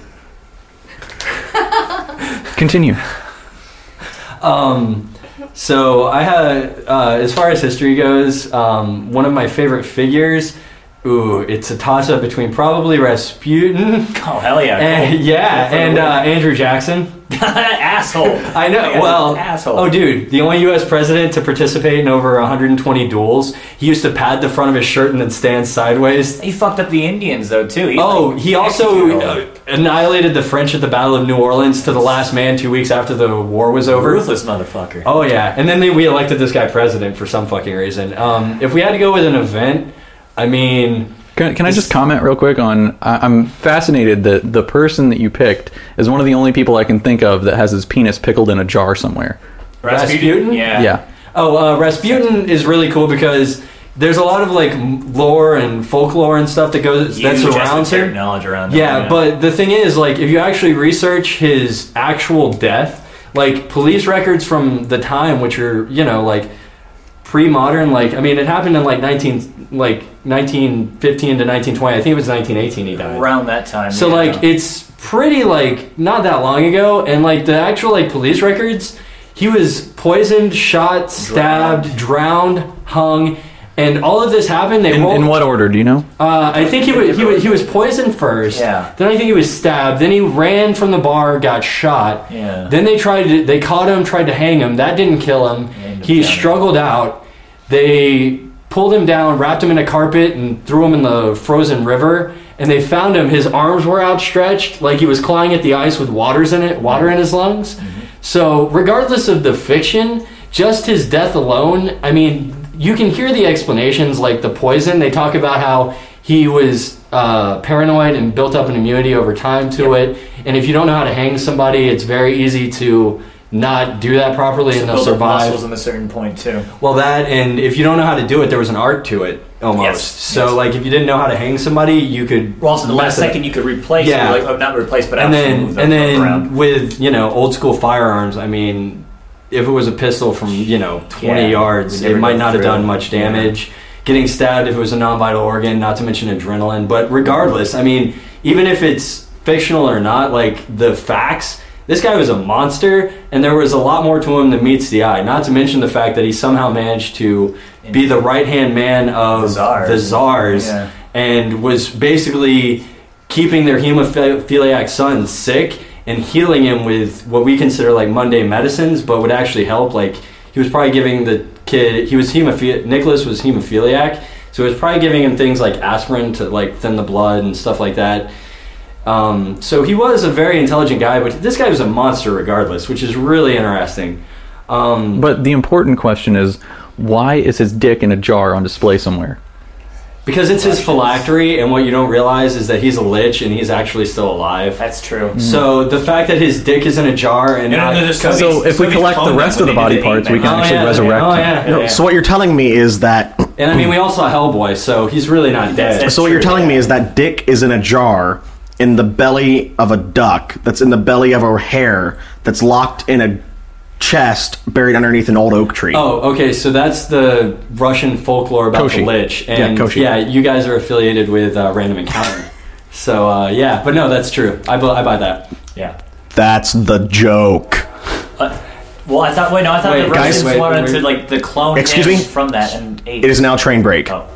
Continue. So I had, as far as history goes, one of my favorite figures. It's a toss-up between probably Rasputin. Oh, hell yeah. And Andrew Jackson. Asshole. I know. Well, asshole. Oh, dude, the only U.S. president to participate in over 120 duels. He used to pad the front of his shirt and then stand sideways. He fucked up the Indians, though, too. He also annihilated the French at the Battle of New Orleans to the last man 2 weeks after the war was over. Ruthless motherfucker. Oh, yeah. And then we elected this guy president for some fucking reason. If we had to go with an event, I mean... Can I just comment real quick on... I'm fascinated that the person that you picked is one of the only people I can think of that has his penis pickled in a jar somewhere. Rasputin? Yeah. Oh, Rasputin is really cool because there's a lot of like lore and folklore and stuff that surrounds him. Knowledge around him. But the thing is, like, if you actually research his actual death, like police records from the time, which are, you know, like pre-modern, like, I mean, it happened in like 1915 to 1920. I think it was 1918 he died. Around that time. So like it's pretty like not that long ago, and like the actual like police records, he was poisoned, shot, stabbed, drowned, hung, and all of this happened. In what order, do you know? I think he was poisoned first. Yeah. Then I think he was stabbed. Then he ran from the bar, got shot. Yeah. Then they caught him, tried to hang him. That didn't kill him. He struggled out. They pulled him down, wrapped him in a carpet, and threw him in the frozen river. And they found him. His arms were outstretched, like he was clawing at the ice with water in his lungs. Mm-hmm. So regardless of the fiction, just his death alone, I mean, you can hear the explanations, like the poison. They talk about how he was paranoid and built up an immunity over time to it. And if you don't know how to hang somebody, it's very easy to not do that properly, and they'll survive. Muscles in a certain point too. Well, that, and if you don't know how to do it, there was an art to it almost. Yes. So, like, if you didn't know how to hang somebody, you could. Well, also the last second you could replace. Yeah. Like, not replace, but and then with old school firearms, I mean, if it was a pistol from 20 yards, it might not have done much damage. Yeah. Getting stabbed if it was a non-vital organ, not to mention adrenaline. But regardless, I mean, even if it's fictional or not, like the facts. This guy was a monster, and there was a lot more to him than meets the eye. Not to mention the fact that he somehow managed to be the right-hand man of the czars and was basically keeping their hemophiliac son sick and healing him with what we consider like mundane medicines, but would actually help. Like, he was probably giving the kid, Nicholas was hemophiliac, so he was probably giving him things like aspirin to like thin the blood and stuff like that. So he was a very intelligent guy, but this guy was a monster regardless, which is really interesting. But the important question is, why is his dick in a jar on display somewhere? Because it's his phylactery, and what you don't realize is that he's a lich and he's actually still alive. That's true. So the fact that his dick is in a jar and so if we collect the rest of the body parts, we can actually resurrect him. So what you're telling me is that... And I mean, we all saw Hellboy, so he's really not dead. So what you're telling me is that dick is in a jar in the belly of a duck, that's in the belly of a hare, that's locked in a chest buried underneath an old oak tree. Oh, okay, so that's the Russian folklore about the Lich. And yeah, you guys are affiliated with Random Encounter. So, yeah, but no, that's true. I buy that. Yeah. That's the joke. Well, I thought the Russians wanted to, like, the clone him from that and ate. It is now train break. Oh.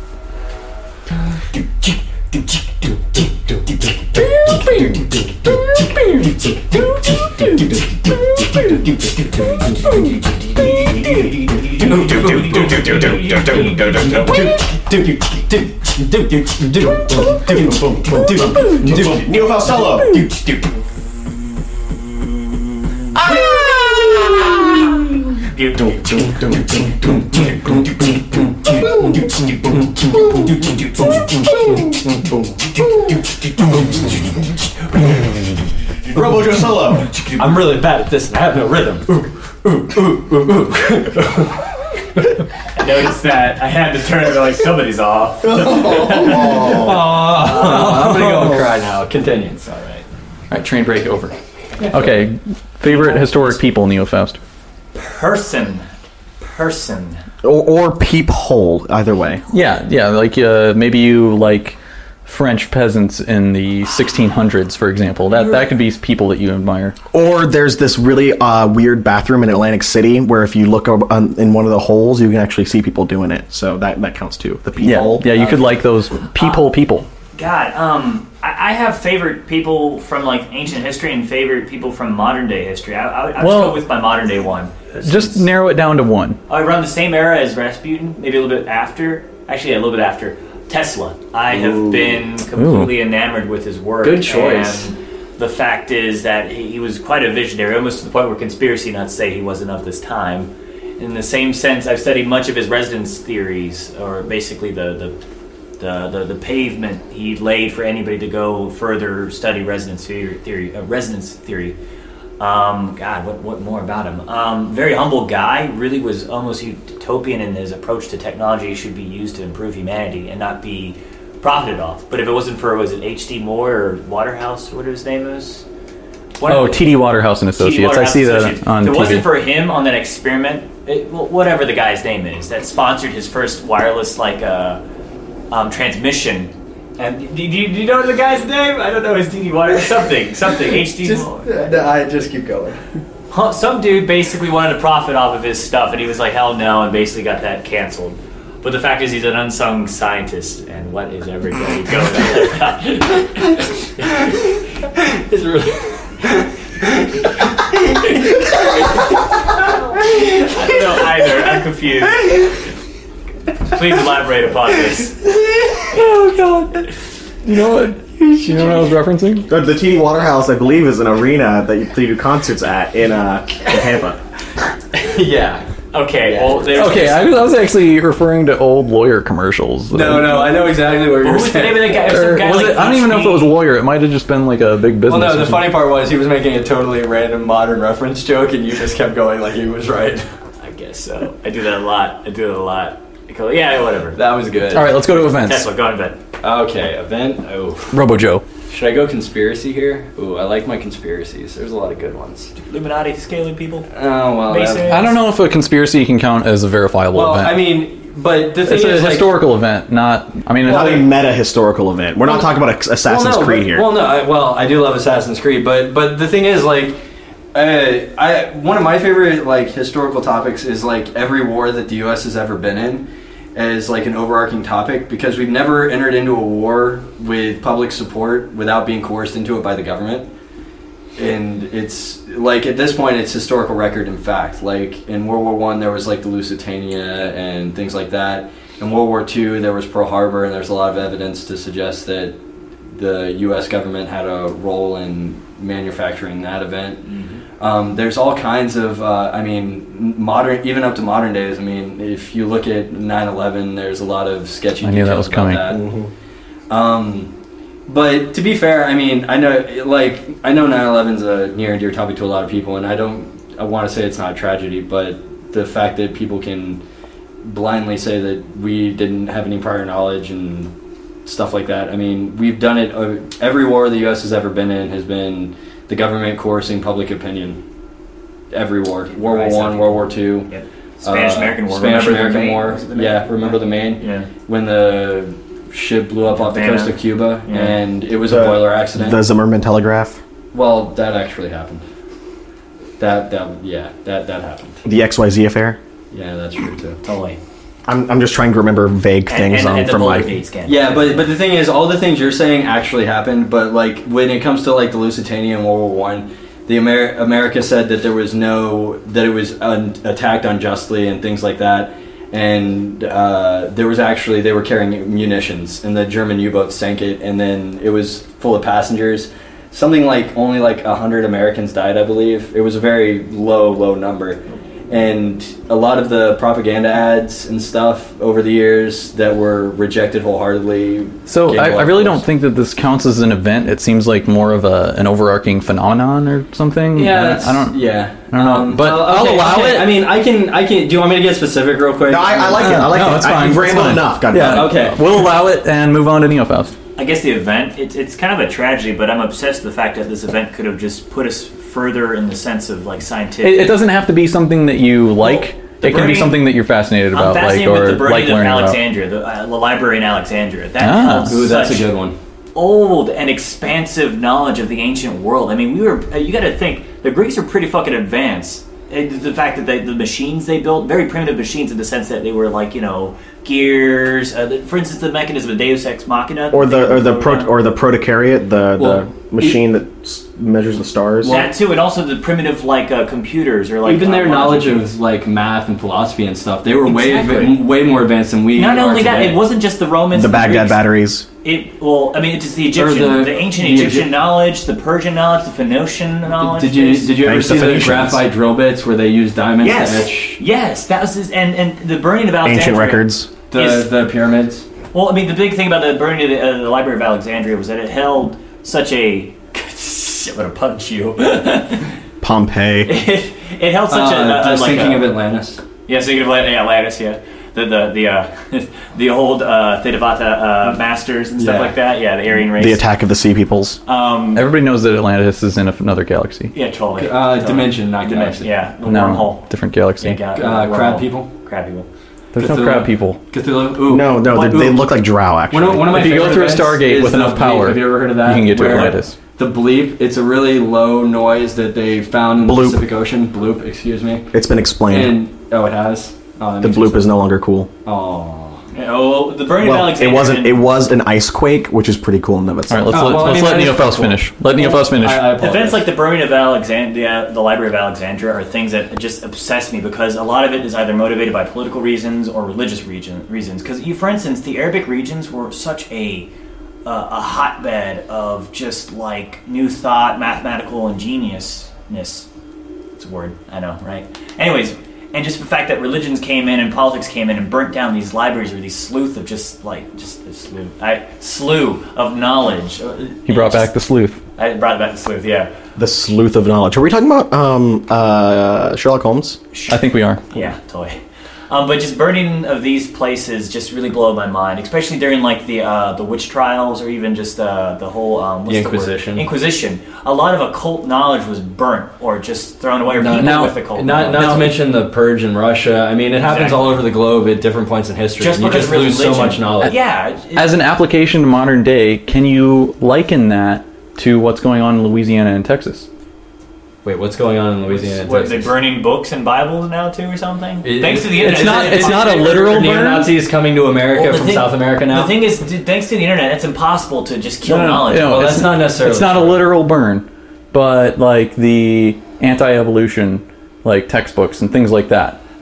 Neofaust solo. Robo Joe solo. I'm really bad at this and I have no rhythm. I noticed that I had to turn it like somebody's off. I'm gonna go and cry now. Continue. It's all right. All right, train break over. Okay, favorite historic people, Neofaust? Person. Or peephole, either way. Yeah, like maybe you like French peasants in the 1600s, for example. That could be people that you admire. Or there's this really weird bathroom in Atlantic City where if you look in one of the holes, you can actually see people doing it. So that counts too. The peephole. Yeah, you could like those peephole people. God, I have favorite people from like ancient history and favorite people from modern day history. I would go with my modern day one. Just narrow it down to one. Around the same era as Rasputin, maybe a little bit after. Actually, a little bit after. Tesla. I have been completely enamored with his work. Good choice. And the fact is that he was quite a visionary, almost to the point where conspiracy nuts say he wasn't of this time. In the same sense, I've studied much of his resonance theories, or basically the pavement he laid for anybody to go further study resonance theory. God, what more about him? Very humble guy. Really was almost utopian in his approach to technology. Should be used to improve humanity and not be profited off. But if it wasn't for, was it H.D. Moore or Waterhouse, or whatever his name is? T.D. Waterhouse and Associates. I see that on TV. If it wasn't for him on that experiment, whatever the guy's name is, that sponsored his first wireless transmission. And do you know the guy's name? I don't know his T.D. Waterhouse. Something. H.D. Moore. I just keep going. Some dude basically wanted to profit off of his stuff, and he was like, hell no, and basically got that canceled. But the fact is, he's an unsung scientist, and what is everybody going on about? It's really... I don't know either. I'm confused. Please elaborate upon this. Oh, God. You know what? You know what I was referencing? The T.D. Waterhouse, I believe, is an arena that you do concerts at in Tampa. Yeah. Okay. Well, I was actually referring to old lawyer commercials. No, I know exactly what you're saying. Who's the name of the guy? I don't even know if it was a lawyer. It might have just been like a big business. Well, no, the funny part was he was making a totally random modern reference joke, and you just kept going like he was right. I guess so. I do that a lot. Yeah, whatever. That was good. All right, let's go to events. Tesla, go on event. Okay, event. Oh. Robo Joe. Should I go conspiracy here? Ooh, I like my conspiracies. There's a lot of good ones. Illuminati scaling people. Oh, well. I don't know if a conspiracy can count as a verifiable event. I mean, but the thing is, it's a historical event, not. I mean, it's not a meta historical event. We're not talking about Assassin's Creed here. I do love Assassin's Creed, but the thing is, like, one of my favorite historical topics is every war that the U.S. has ever been in. As an overarching topic, because we've never entered into a war with public support without being coerced into it by the government. And it's at this point it's historical record in fact. In World War I there was the Lusitania and things like that. In World War II there was Pearl Harbor, and there's a lot of evidence to suggest that the U.S. government had a role in manufacturing that event. There's all kinds of, modern, even up to modern days. I mean, if you look at 9/11, there's a lot of sketchy details that was coming. That. But to be fair, I mean, I know 9/11's a near and dear topic to a lot of people, and I want to say it's not a tragedy, but the fact that people can blindly say that we didn't have any prior knowledge and stuff like that. I mean, we've done it. Every war the U.S. has ever been in has been the government coercing public opinion. Every war. World War I, World War II. Yep. Spanish-American War. Spanish-American War. Yeah, remember the Maine? Yeah. When the ship blew up off the coast of Cuba, and it was a boiler accident. The Zimmerman Telegraph. Well, that actually happened. That happened. The XYZ affair. Yeah, that's true too. Totally. I'm just trying to remember vague things from my. Yeah, but the thing is, all the things you're saying actually happened. But like when it comes to like the Lusitania in World War I, the America said that there was that it was attacked unjustly and things like that. And there was actually, they were carrying munitions, and the German U-boat sank it, and then it was full of passengers. Something like only like 100 Americans died, I believe. It was a very low number. And a lot of the propaganda ads and stuff over the years that were rejected wholeheartedly. So I really don't think that this counts as an event. It seems like more of an overarching phenomenon or something. Yeah, I don't know. But I'll allow it. I mean, I can. Do you want me to get specific real quick? No, I like it. I like it. It's fine. You've rambled enough. God damn it. Okay. We'll allow it and move on to Neofaust. I guess the event, it's kind of a tragedy, but I'm obsessed with the fact that this event could have just put us further in the sense of like scientific. It doesn't have to be something that you like. It can be something that you're fascinated about, I'm fascinated with the burning of learning Alexandria, the library in Alexandria. That held that's a good one. Old and expansive knowledge of the ancient world. I mean, you got to think the Greeks are pretty fucking advanced. The fact that the machines they built, very primitive machines in the sense that they were like, gears. For instance, the mechanism of Deus Ex Machina, or the protokaryot, the machine that measures the stars. That too, and also the primitive computers or even their knowledge of like math and philosophy and stuff. They were way more advanced than we. Not only that, it wasn't just the Romans, the Baghdad batteries. It's the Egyptian, the ancient Egyptian knowledge, the Persian knowledge, the Phoenician knowledge. Did you ever see the graphite drill bits where they used diamonds to etch? Yes, that was and the burning of Alexandria. Ancient records. The pyramids. Well, I mean, the big thing about the burning of the Library of Alexandria was that it held such a. I'm gonna punch you. Pompeii. It held such a sinking of Atlantis. Yeah, sinking of Atlantis. Yeah. The old Theravada masters and stuff like that. Yeah, the Aryan race. The attack of the sea peoples. Everybody knows that Atlantis is in another galaxy. Yeah, totally. Dimension, not galaxy. Yeah, wormhole. Different galaxy. Crab people. There's no crab people. Cthulhu. Ooh. No, they look like drow. Actually, one of my if you go through a Stargate with enough power, have you ever heard of that? You can get to Atlantis. The bleep, it's a really low noise that they found in the Pacific Ocean. Bloop, excuse me. It's been explained. It has. The bloop is no longer cool. The burning of Alexandria. It was an ice quake, which is pretty cool in and of itself. All right, let's let Neofaust finish. Let Neofaust finish. Events like the burning of Alexandria, the Library of Alexandria, are things that just obsess me because a lot of it is either motivated by political reasons or religious reasons. Because, for instance, the Arabic regions were such a hotbed of just like new thought, mathematical ingeniousness. It's a word, I know, right? Anyways. And just the fact that religions came in and politics came in and burnt down these libraries or these slew of knowledge. He brought back the sleuth. I brought back the sleuth, yeah. The sleuth of knowledge. Are we talking about Sherlock Holmes? I think we are. Yeah, totally. But just burning of these places just really blow my mind, especially during like the witch trials or even just the whole the Inquisition. Inquisition. A lot of occult knowledge was burnt or just thrown away. Or people with occult knowledge. Not to mention the purge in Russia. I mean, it happens all over the globe at different points in history. Just because you lose so much knowledge. Yeah. As an application to modern day, can you liken that to what's going on in Louisiana and Texas? Wait, what's going on in Louisiana? What, they burning books and Bibles now too, or something? Thanks to the internet, it's not a literal burn. Neo-Nazis coming to America from South America now. The thing is, thanks to the internet, it's impossible to just kill knowledge. No, that's not necessarily. It's not a literal burn, but like the anti-evolution, like textbooks and things like that.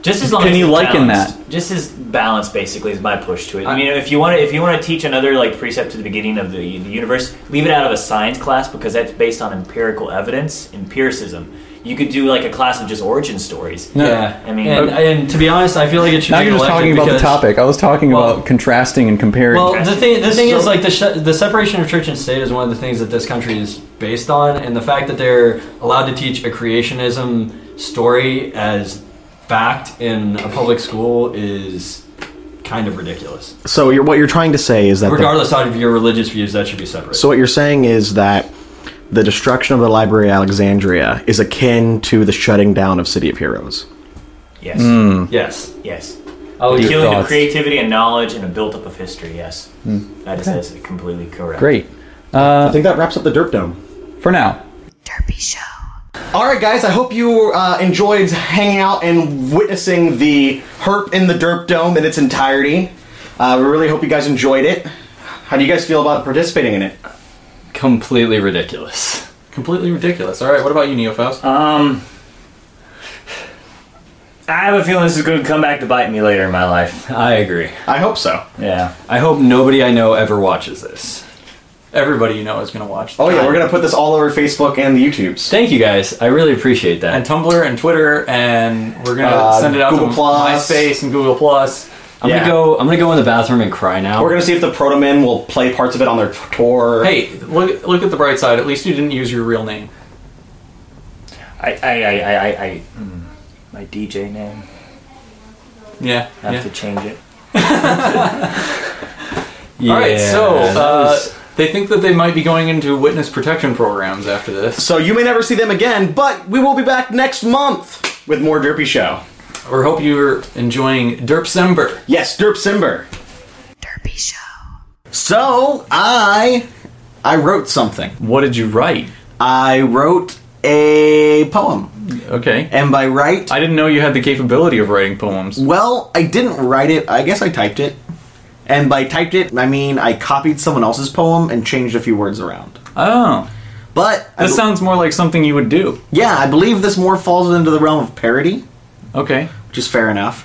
Just as long can as you it's liken balanced. that? Just as balanced, basically. Can you liken that? Just as balanced, basically, is my push to it. I mean, if you want to teach another like precept to the beginning of the universe, leave it out of a science class because that's based on empirical evidence, empiricism. You could do like a class of just origin stories. Yeah, I mean, and to be honest, I feel like it should. Now be you're just talking about the topic. I was talking about contrasting and comparing. Well, the thing is, like the separation of church and state is one of the things that this country is based on, and the fact that they're allowed to teach a creationism story as fact in a public school is kind of ridiculous. So what you're trying to say is that regardless of your religious views, that should be separated. So what you're saying is that the destruction of the Library of Alexandria is akin to the shutting down of City of Heroes. Yes. Yes. Yes. Oh, the killing of creativity and knowledge and a build-up of history, yes. That is completely correct. Great. I think that wraps up the Derp Dome. For now. Derpy Show. Alright guys, I hope you enjoyed hanging out and witnessing the Herp in the Derp Dome in its entirety. We really hope you guys enjoyed it. How do you guys feel about participating in it? Completely ridiculous. Completely ridiculous. Alright, what about you, Neofaust? I have a feeling this is going to come back to bite me later in my life. I agree. I hope so. Yeah. I hope nobody I know ever watches this. Everybody you know is going to watch. Oh yeah, we're going to put this all over Facebook and the YouTubes. Thank you guys. I really appreciate that. And Tumblr and Twitter, and we're going to send it out Google to Plus. MySpace and Google Plus. I'm gonna go in the bathroom and cry now. We're gonna see if the Protomen will play parts of it on their tour. Hey, look at the bright side. At least you didn't use your real name. My DJ name. Yeah. I have to change it. All right, so they think that they might be going into witness protection programs after this. So you may never see them again, but we will be back next month with more Derpy Show. We hope you're enjoying Derpsember. Yes, Derpsember. Derpy Show. So I wrote something. What did you write? I wrote a poem. Okay. And by write, I didn't know you had the capability of writing poems. Well, I didn't write it. I guess I typed it. And by typed it, I mean I copied someone else's poem and changed a few words around. Oh. But this sounds more like something you would do. Yeah, I believe this more falls into the realm of parody. Okay. Which is fair enough.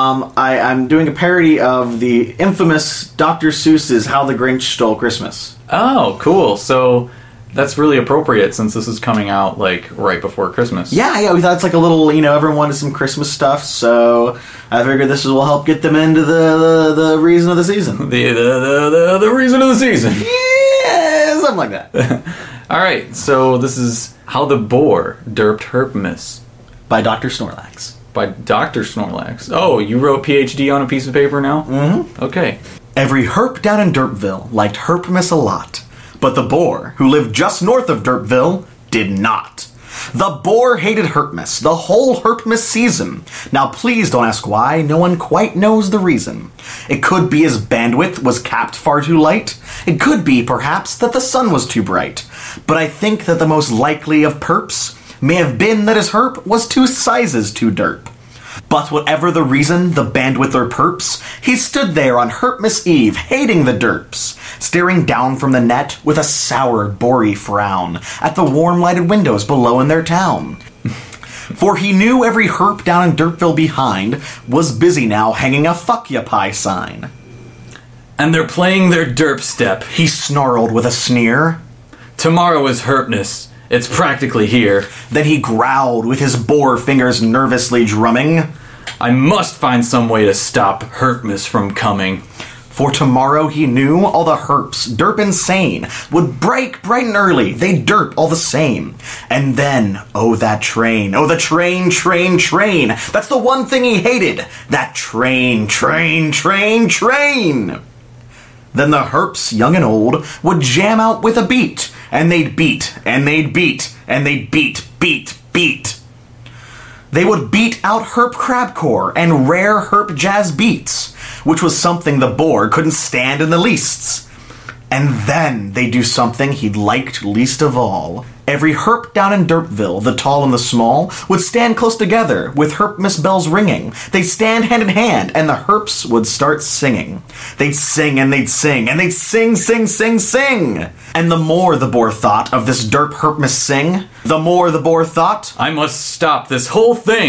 I'm doing a parody of the infamous Dr. Seuss's How the Grinch Stole Christmas. Oh, cool. So that's really appropriate since this is coming out like right before Christmas. Yeah, we thought it's like a little, everyone wanted some Christmas stuff, so I figured this will help get them into the reason of the season. The reason of the season. Yeah, something like that. All right, so this is How the Boar Derped Herpmas by Dr. Snorlax. By Dr. Snorlax. Oh, you wrote PhD on a piece of paper now? Mm-hmm. Okay. Every herp down in Derpville liked Herpmas a lot, but the boar, who lived just north of Derpville, did not. The boar hated Herpmas the whole Herpmas season. Now please don't ask why, no one quite knows the reason. It could be his bandwidth was capped far too light. It could be, perhaps, that the sun was too bright. But I think that the most likely of perps may have been that his herp was 2 sizes too derp. But whatever the reason, the bandwidth or perps, he stood there on Herpmas Eve, hating the derps, staring down from the net with a sour, bory frown at the warm-lighted windows below in their town. For he knew every herp down in Derpville behind was busy now hanging a fuck ya pie sign. And they're playing their derp step, he snarled with a sneer. Tomorrow is Herpmas. It's practically here. Then he growled with his boar fingers nervously drumming. I must find some way to stop Herpmas from coming. For tomorrow he knew all the herps, derp insane, would break bright and early, they'd derp all the same. And then, oh the train, that's the one thing he hated, that train. Then the herps, young and old, would jam out with a beat, and they'd beat. They would beat out herp crabcore and rare herp jazz beats, which was something the boar couldn't stand in the least. And then they do something he'd liked least of all. Every herp down in Derpville, the tall and the small, would stand close together with Herpmas bells ringing. They'd stand hand in hand, and the herps would start singing. They'd sing and they'd sing, and they'd sing. And the more the boar thought of this derp Herpmas sing, the more the boar thought, I must stop this whole thing.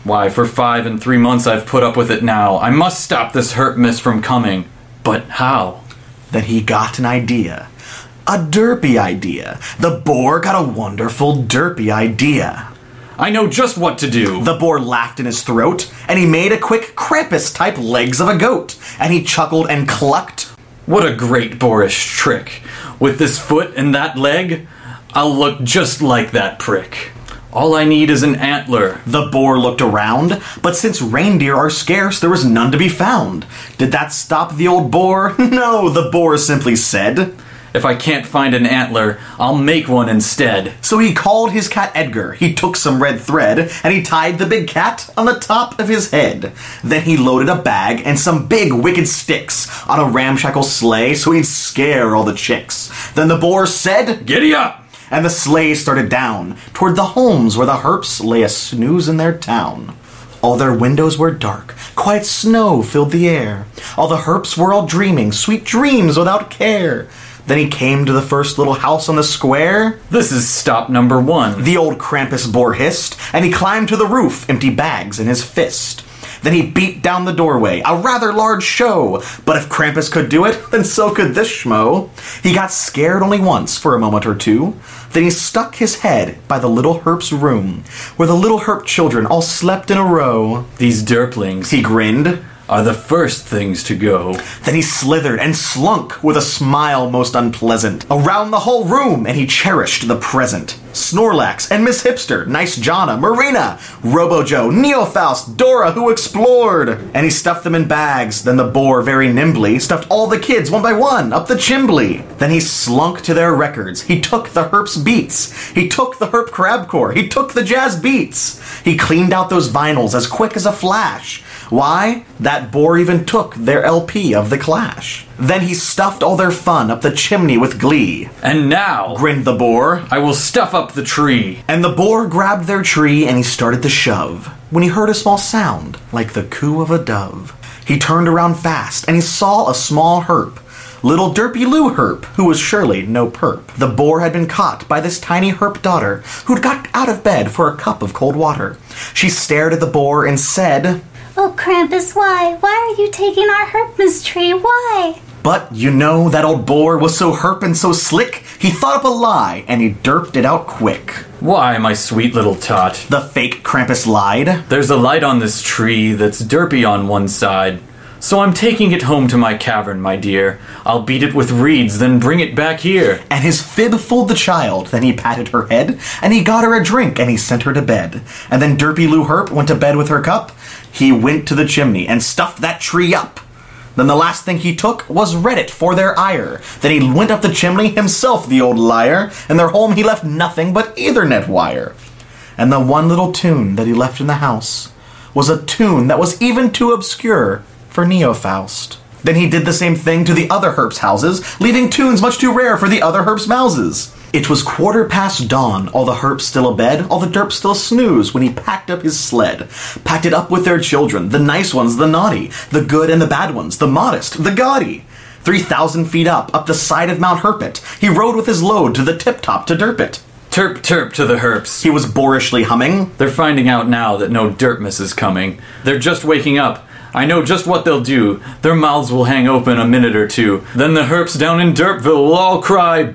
Why, for 5 and 3 months I've put up with it now. I must stop this Herpmas from coming. But how? Then he got an idea. A derpy idea. The boar got a wonderful derpy idea. I know just what to do. The boar laughed in his throat, and he made a quick Krampus-type legs of a goat, and he chuckled and clucked. What a great boorish trick. With this foot and that leg, I'll look just like that prick. All I need is an antler. The boar looked around, but since reindeer are scarce, there was none to be found. Did that stop the old boar? No, the boar simply said, if I can't find an antler, I'll make one instead. So he called his cat Edgar. He took some red thread, and he tied the big cat on the top of his head. Then he loaded a bag and some big wicked sticks on a ramshackle sleigh so he'd scare all the chicks. Then the boar said, giddy up! And the sleigh started down toward the homes where the Herps lay a snooze in their town. All their windows were dark, quiet snow filled the air. All the Herps were all dreaming sweet dreams without care. Then he came to the first little house on the square. This is stop number 1. The old Krampus boar hissed, and he climbed to the roof, empty bags in his fist. Then he beat down the doorway, a rather large show. But if Krampus could do it, then so could this schmo. He got scared only once for a moment or two. Then he stuck his head by the little Herp's room, where the little Herp children all slept in a row. These derplings, he grinned, are the first things to go. Then he slithered and slunk with a smile most unpleasant around the whole room, and he cherished the present. Snorlax and Miss Hipster, Nice Jonna, Marina, Robo-Joe, Neofaust, Dora who explored. And he stuffed them in bags. Then the boar very nimbly stuffed all the kids one by one up the chimbley. Then he slunk to their records. He took the Herp's beats. He took the Herp Crabcore. He took the jazz beats. He cleaned out those vinyls as quick as a flash. Why? That boar even took their LP of The Clash. Then he stuffed all their fun up the chimney with glee. And now, grinned the boar, I will stuff up the tree. And the boar grabbed their tree and he started to shove, when he heard a small sound, like the coo of a dove. He turned around fast and he saw a small Herp. Little Derpy Lou Herp, who was surely no perp. The boar had been caught by this tiny Herp daughter, who'd got out of bed for a cup of cold water. She stared at the boar and said, oh, Krampus, why? Why are you taking our Herpmas tree? Why? But, you know, that old boar was so herp and so slick, he thought up a lie, and he derped it out quick. Why, my sweet little tot? The fake Krampus lied. There's a light on this tree that's derpy on one side. So I'm taking it home to my cavern, my dear. I'll beat it with reeds, then bring it back here. And his fib fooled the child. Then he patted her head, and he got her a drink, and he sent her to bed. And then Derpy Lou Herp went to bed with her cup. He went to the chimney and stuffed that tree up. Then the last thing he took was Reddit for their ire. Then he went up the chimney himself, the old liar. In their home he left nothing but Ethernet wire. And the one little tune that he left in the house was a tune that was even too obscure for Neofaust. Then he did the same thing to the other Herps' houses, leaving tunes much too rare for the other Herps' mouses. It was 15:15 dawn, all the Herps still abed, all the derps still snooze when he packed up his sled. Packed it up with their children, the nice ones, the naughty, the good and the bad ones, the modest, the gaudy. 3,000 feet up the side of Mount Herpet, he rode with his load to the tip-top to derp it. Terp terp to the Herps. He was boorishly humming. They're finding out now that no Derpmas is coming. They're just waking up. I know just what they'll do. Their mouths will hang open a minute or two. Then the Herps down in Derpville will all cry,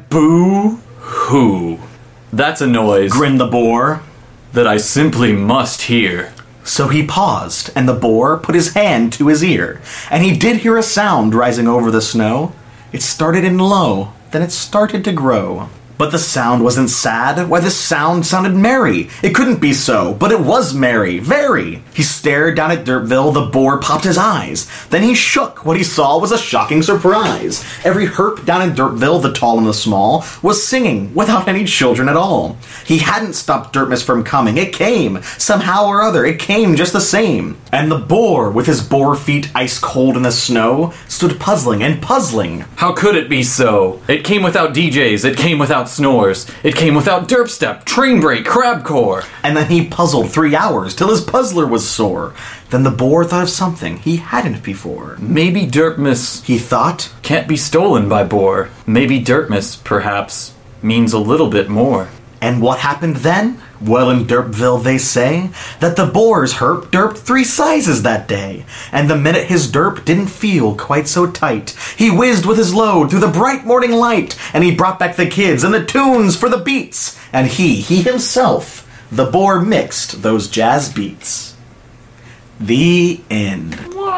boo-hoo. That's a noise, grinned the boar, that I simply must hear. So he paused, and the boar put his hand to his ear, and he did hear a sound rising over the snow. It started in low, then it started to grow. But the sound wasn't sad. Why, the sound sounded merry. It couldn't be so, but it was merry, very. He stared down at Derpville, the boar popped his eyes. Then he shook. What he saw was a shocking surprise. Every Herp down in Derpville, the tall and the small, was singing without any children at all. He hadn't stopped Derpmas from coming. It came. Somehow or other, it came just the same. And the boar, with his boar feet ice cold in the snow, stood puzzling and puzzling. How could it be so? It came without DJs. It came without snores. It came without derpstep, train brake, crabcore. And then he puzzled 3 hours till his puzzler was sore. Then the boar thought of something he hadn't before. Maybe Derpmas, he thought, can't be stolen by boar. Maybe Derpmas, perhaps, means a little bit more. And what happened then? Well, in Derpville they say that the boar's herp derped 3 sizes that day. And the minute his derp didn't feel quite so tight, he whizzed with his load through the bright morning light, and he brought back the kids and the tunes for the beats. And he himself, the boar, mixed those jazz beats. The end.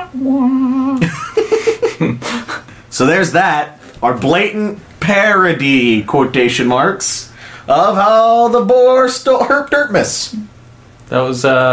So there's that. Our blatant parody, quotation marks, of how the boar stole Herp Derpmas. That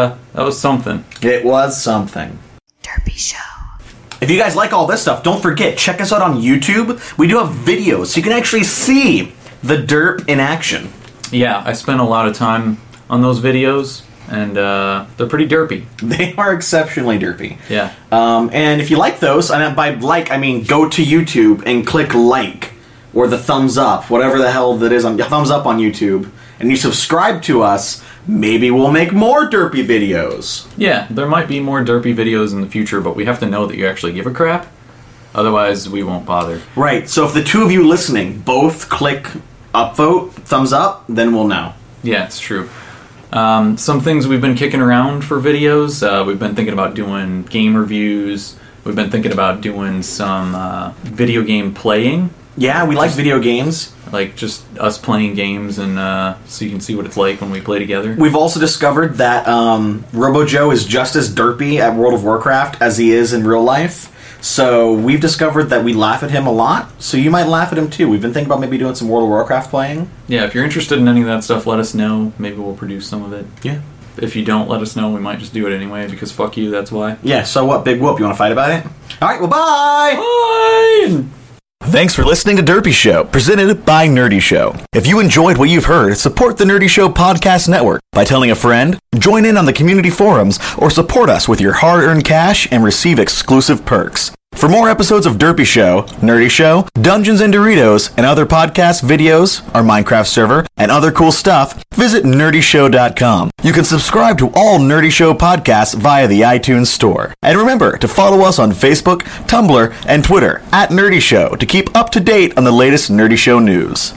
was something. It was something. Derpy Show. If you guys like all this stuff, don't forget, check us out on YouTube. We do have videos, so you can actually see the derp in action. Yeah, I spent a lot of time on those videos, and they're pretty derpy. They are exceptionally derpy. Yeah. And if you like those, and by like, I mean go to YouTube and click like, or the thumbs up, whatever the hell that is, on thumbs up on YouTube, and you subscribe to us, maybe we'll make more derpy videos. Yeah, there might be more derpy videos in the future, but we have to know that you actually give a crap. Otherwise, we won't bother. Right, so if the two of you listening both click upvote, thumbs up, then we'll know. Yeah, it's true. Some things we've been kicking around for videos. We've been thinking about doing game reviews. We've been thinking about doing some video game playing. Yeah, we like video games. Like just us playing games, and so you can see what it's like when we play together. We've also discovered that RoboJoe is just as derpy at World of Warcraft as he is in real life. So we've discovered that we laugh at him a lot, so you might laugh at him too. We've been thinking about maybe doing some World of Warcraft playing. Yeah, if you're interested in any of that stuff, let us know. Maybe we'll produce some of it. Yeah. If you don't let us know, we might just do it anyway, because fuck you, that's why. Yeah, so what, Big Whoop, you want to fight about it? Alright, well, bye! Bye! Thanks for listening to Derpy Show, presented by Nerdy Show. If you enjoyed what you've heard, support the Nerdy Show Podcast Network by telling a friend, join in on the community forums, or support us with your hard-earned cash and receive exclusive perks. For more episodes of Derpy Show, Nerdy Show, Dungeons & Doritos, and other podcasts, videos, our Minecraft server, and other cool stuff, visit nerdyshow.com. You can subscribe to all Nerdy Show podcasts via the iTunes Store. And remember to follow us on Facebook, Tumblr, and Twitter at Nerdy Show to keep up to date on the latest Nerdy Show news.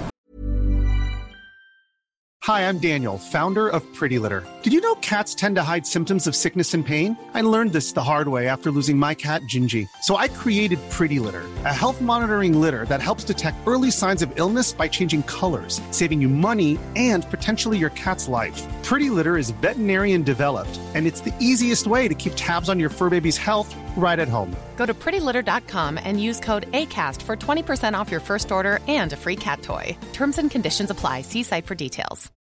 Hi, I'm Daniel, founder of Pretty Litter. Did you know cats tend to hide symptoms of sickness and pain? I learned this the hard way after losing my cat, Gingy. So I created Pretty Litter, a health monitoring litter that helps detect early signs of illness by changing colors, saving you money and potentially your cat's life. Pretty Litter is veterinarian developed, and it's the easiest way to keep tabs on your fur baby's health right at home. Go to prettylitter.com and use code ACAST for 20% off your first order and a free cat toy. Terms and conditions apply. See site for details.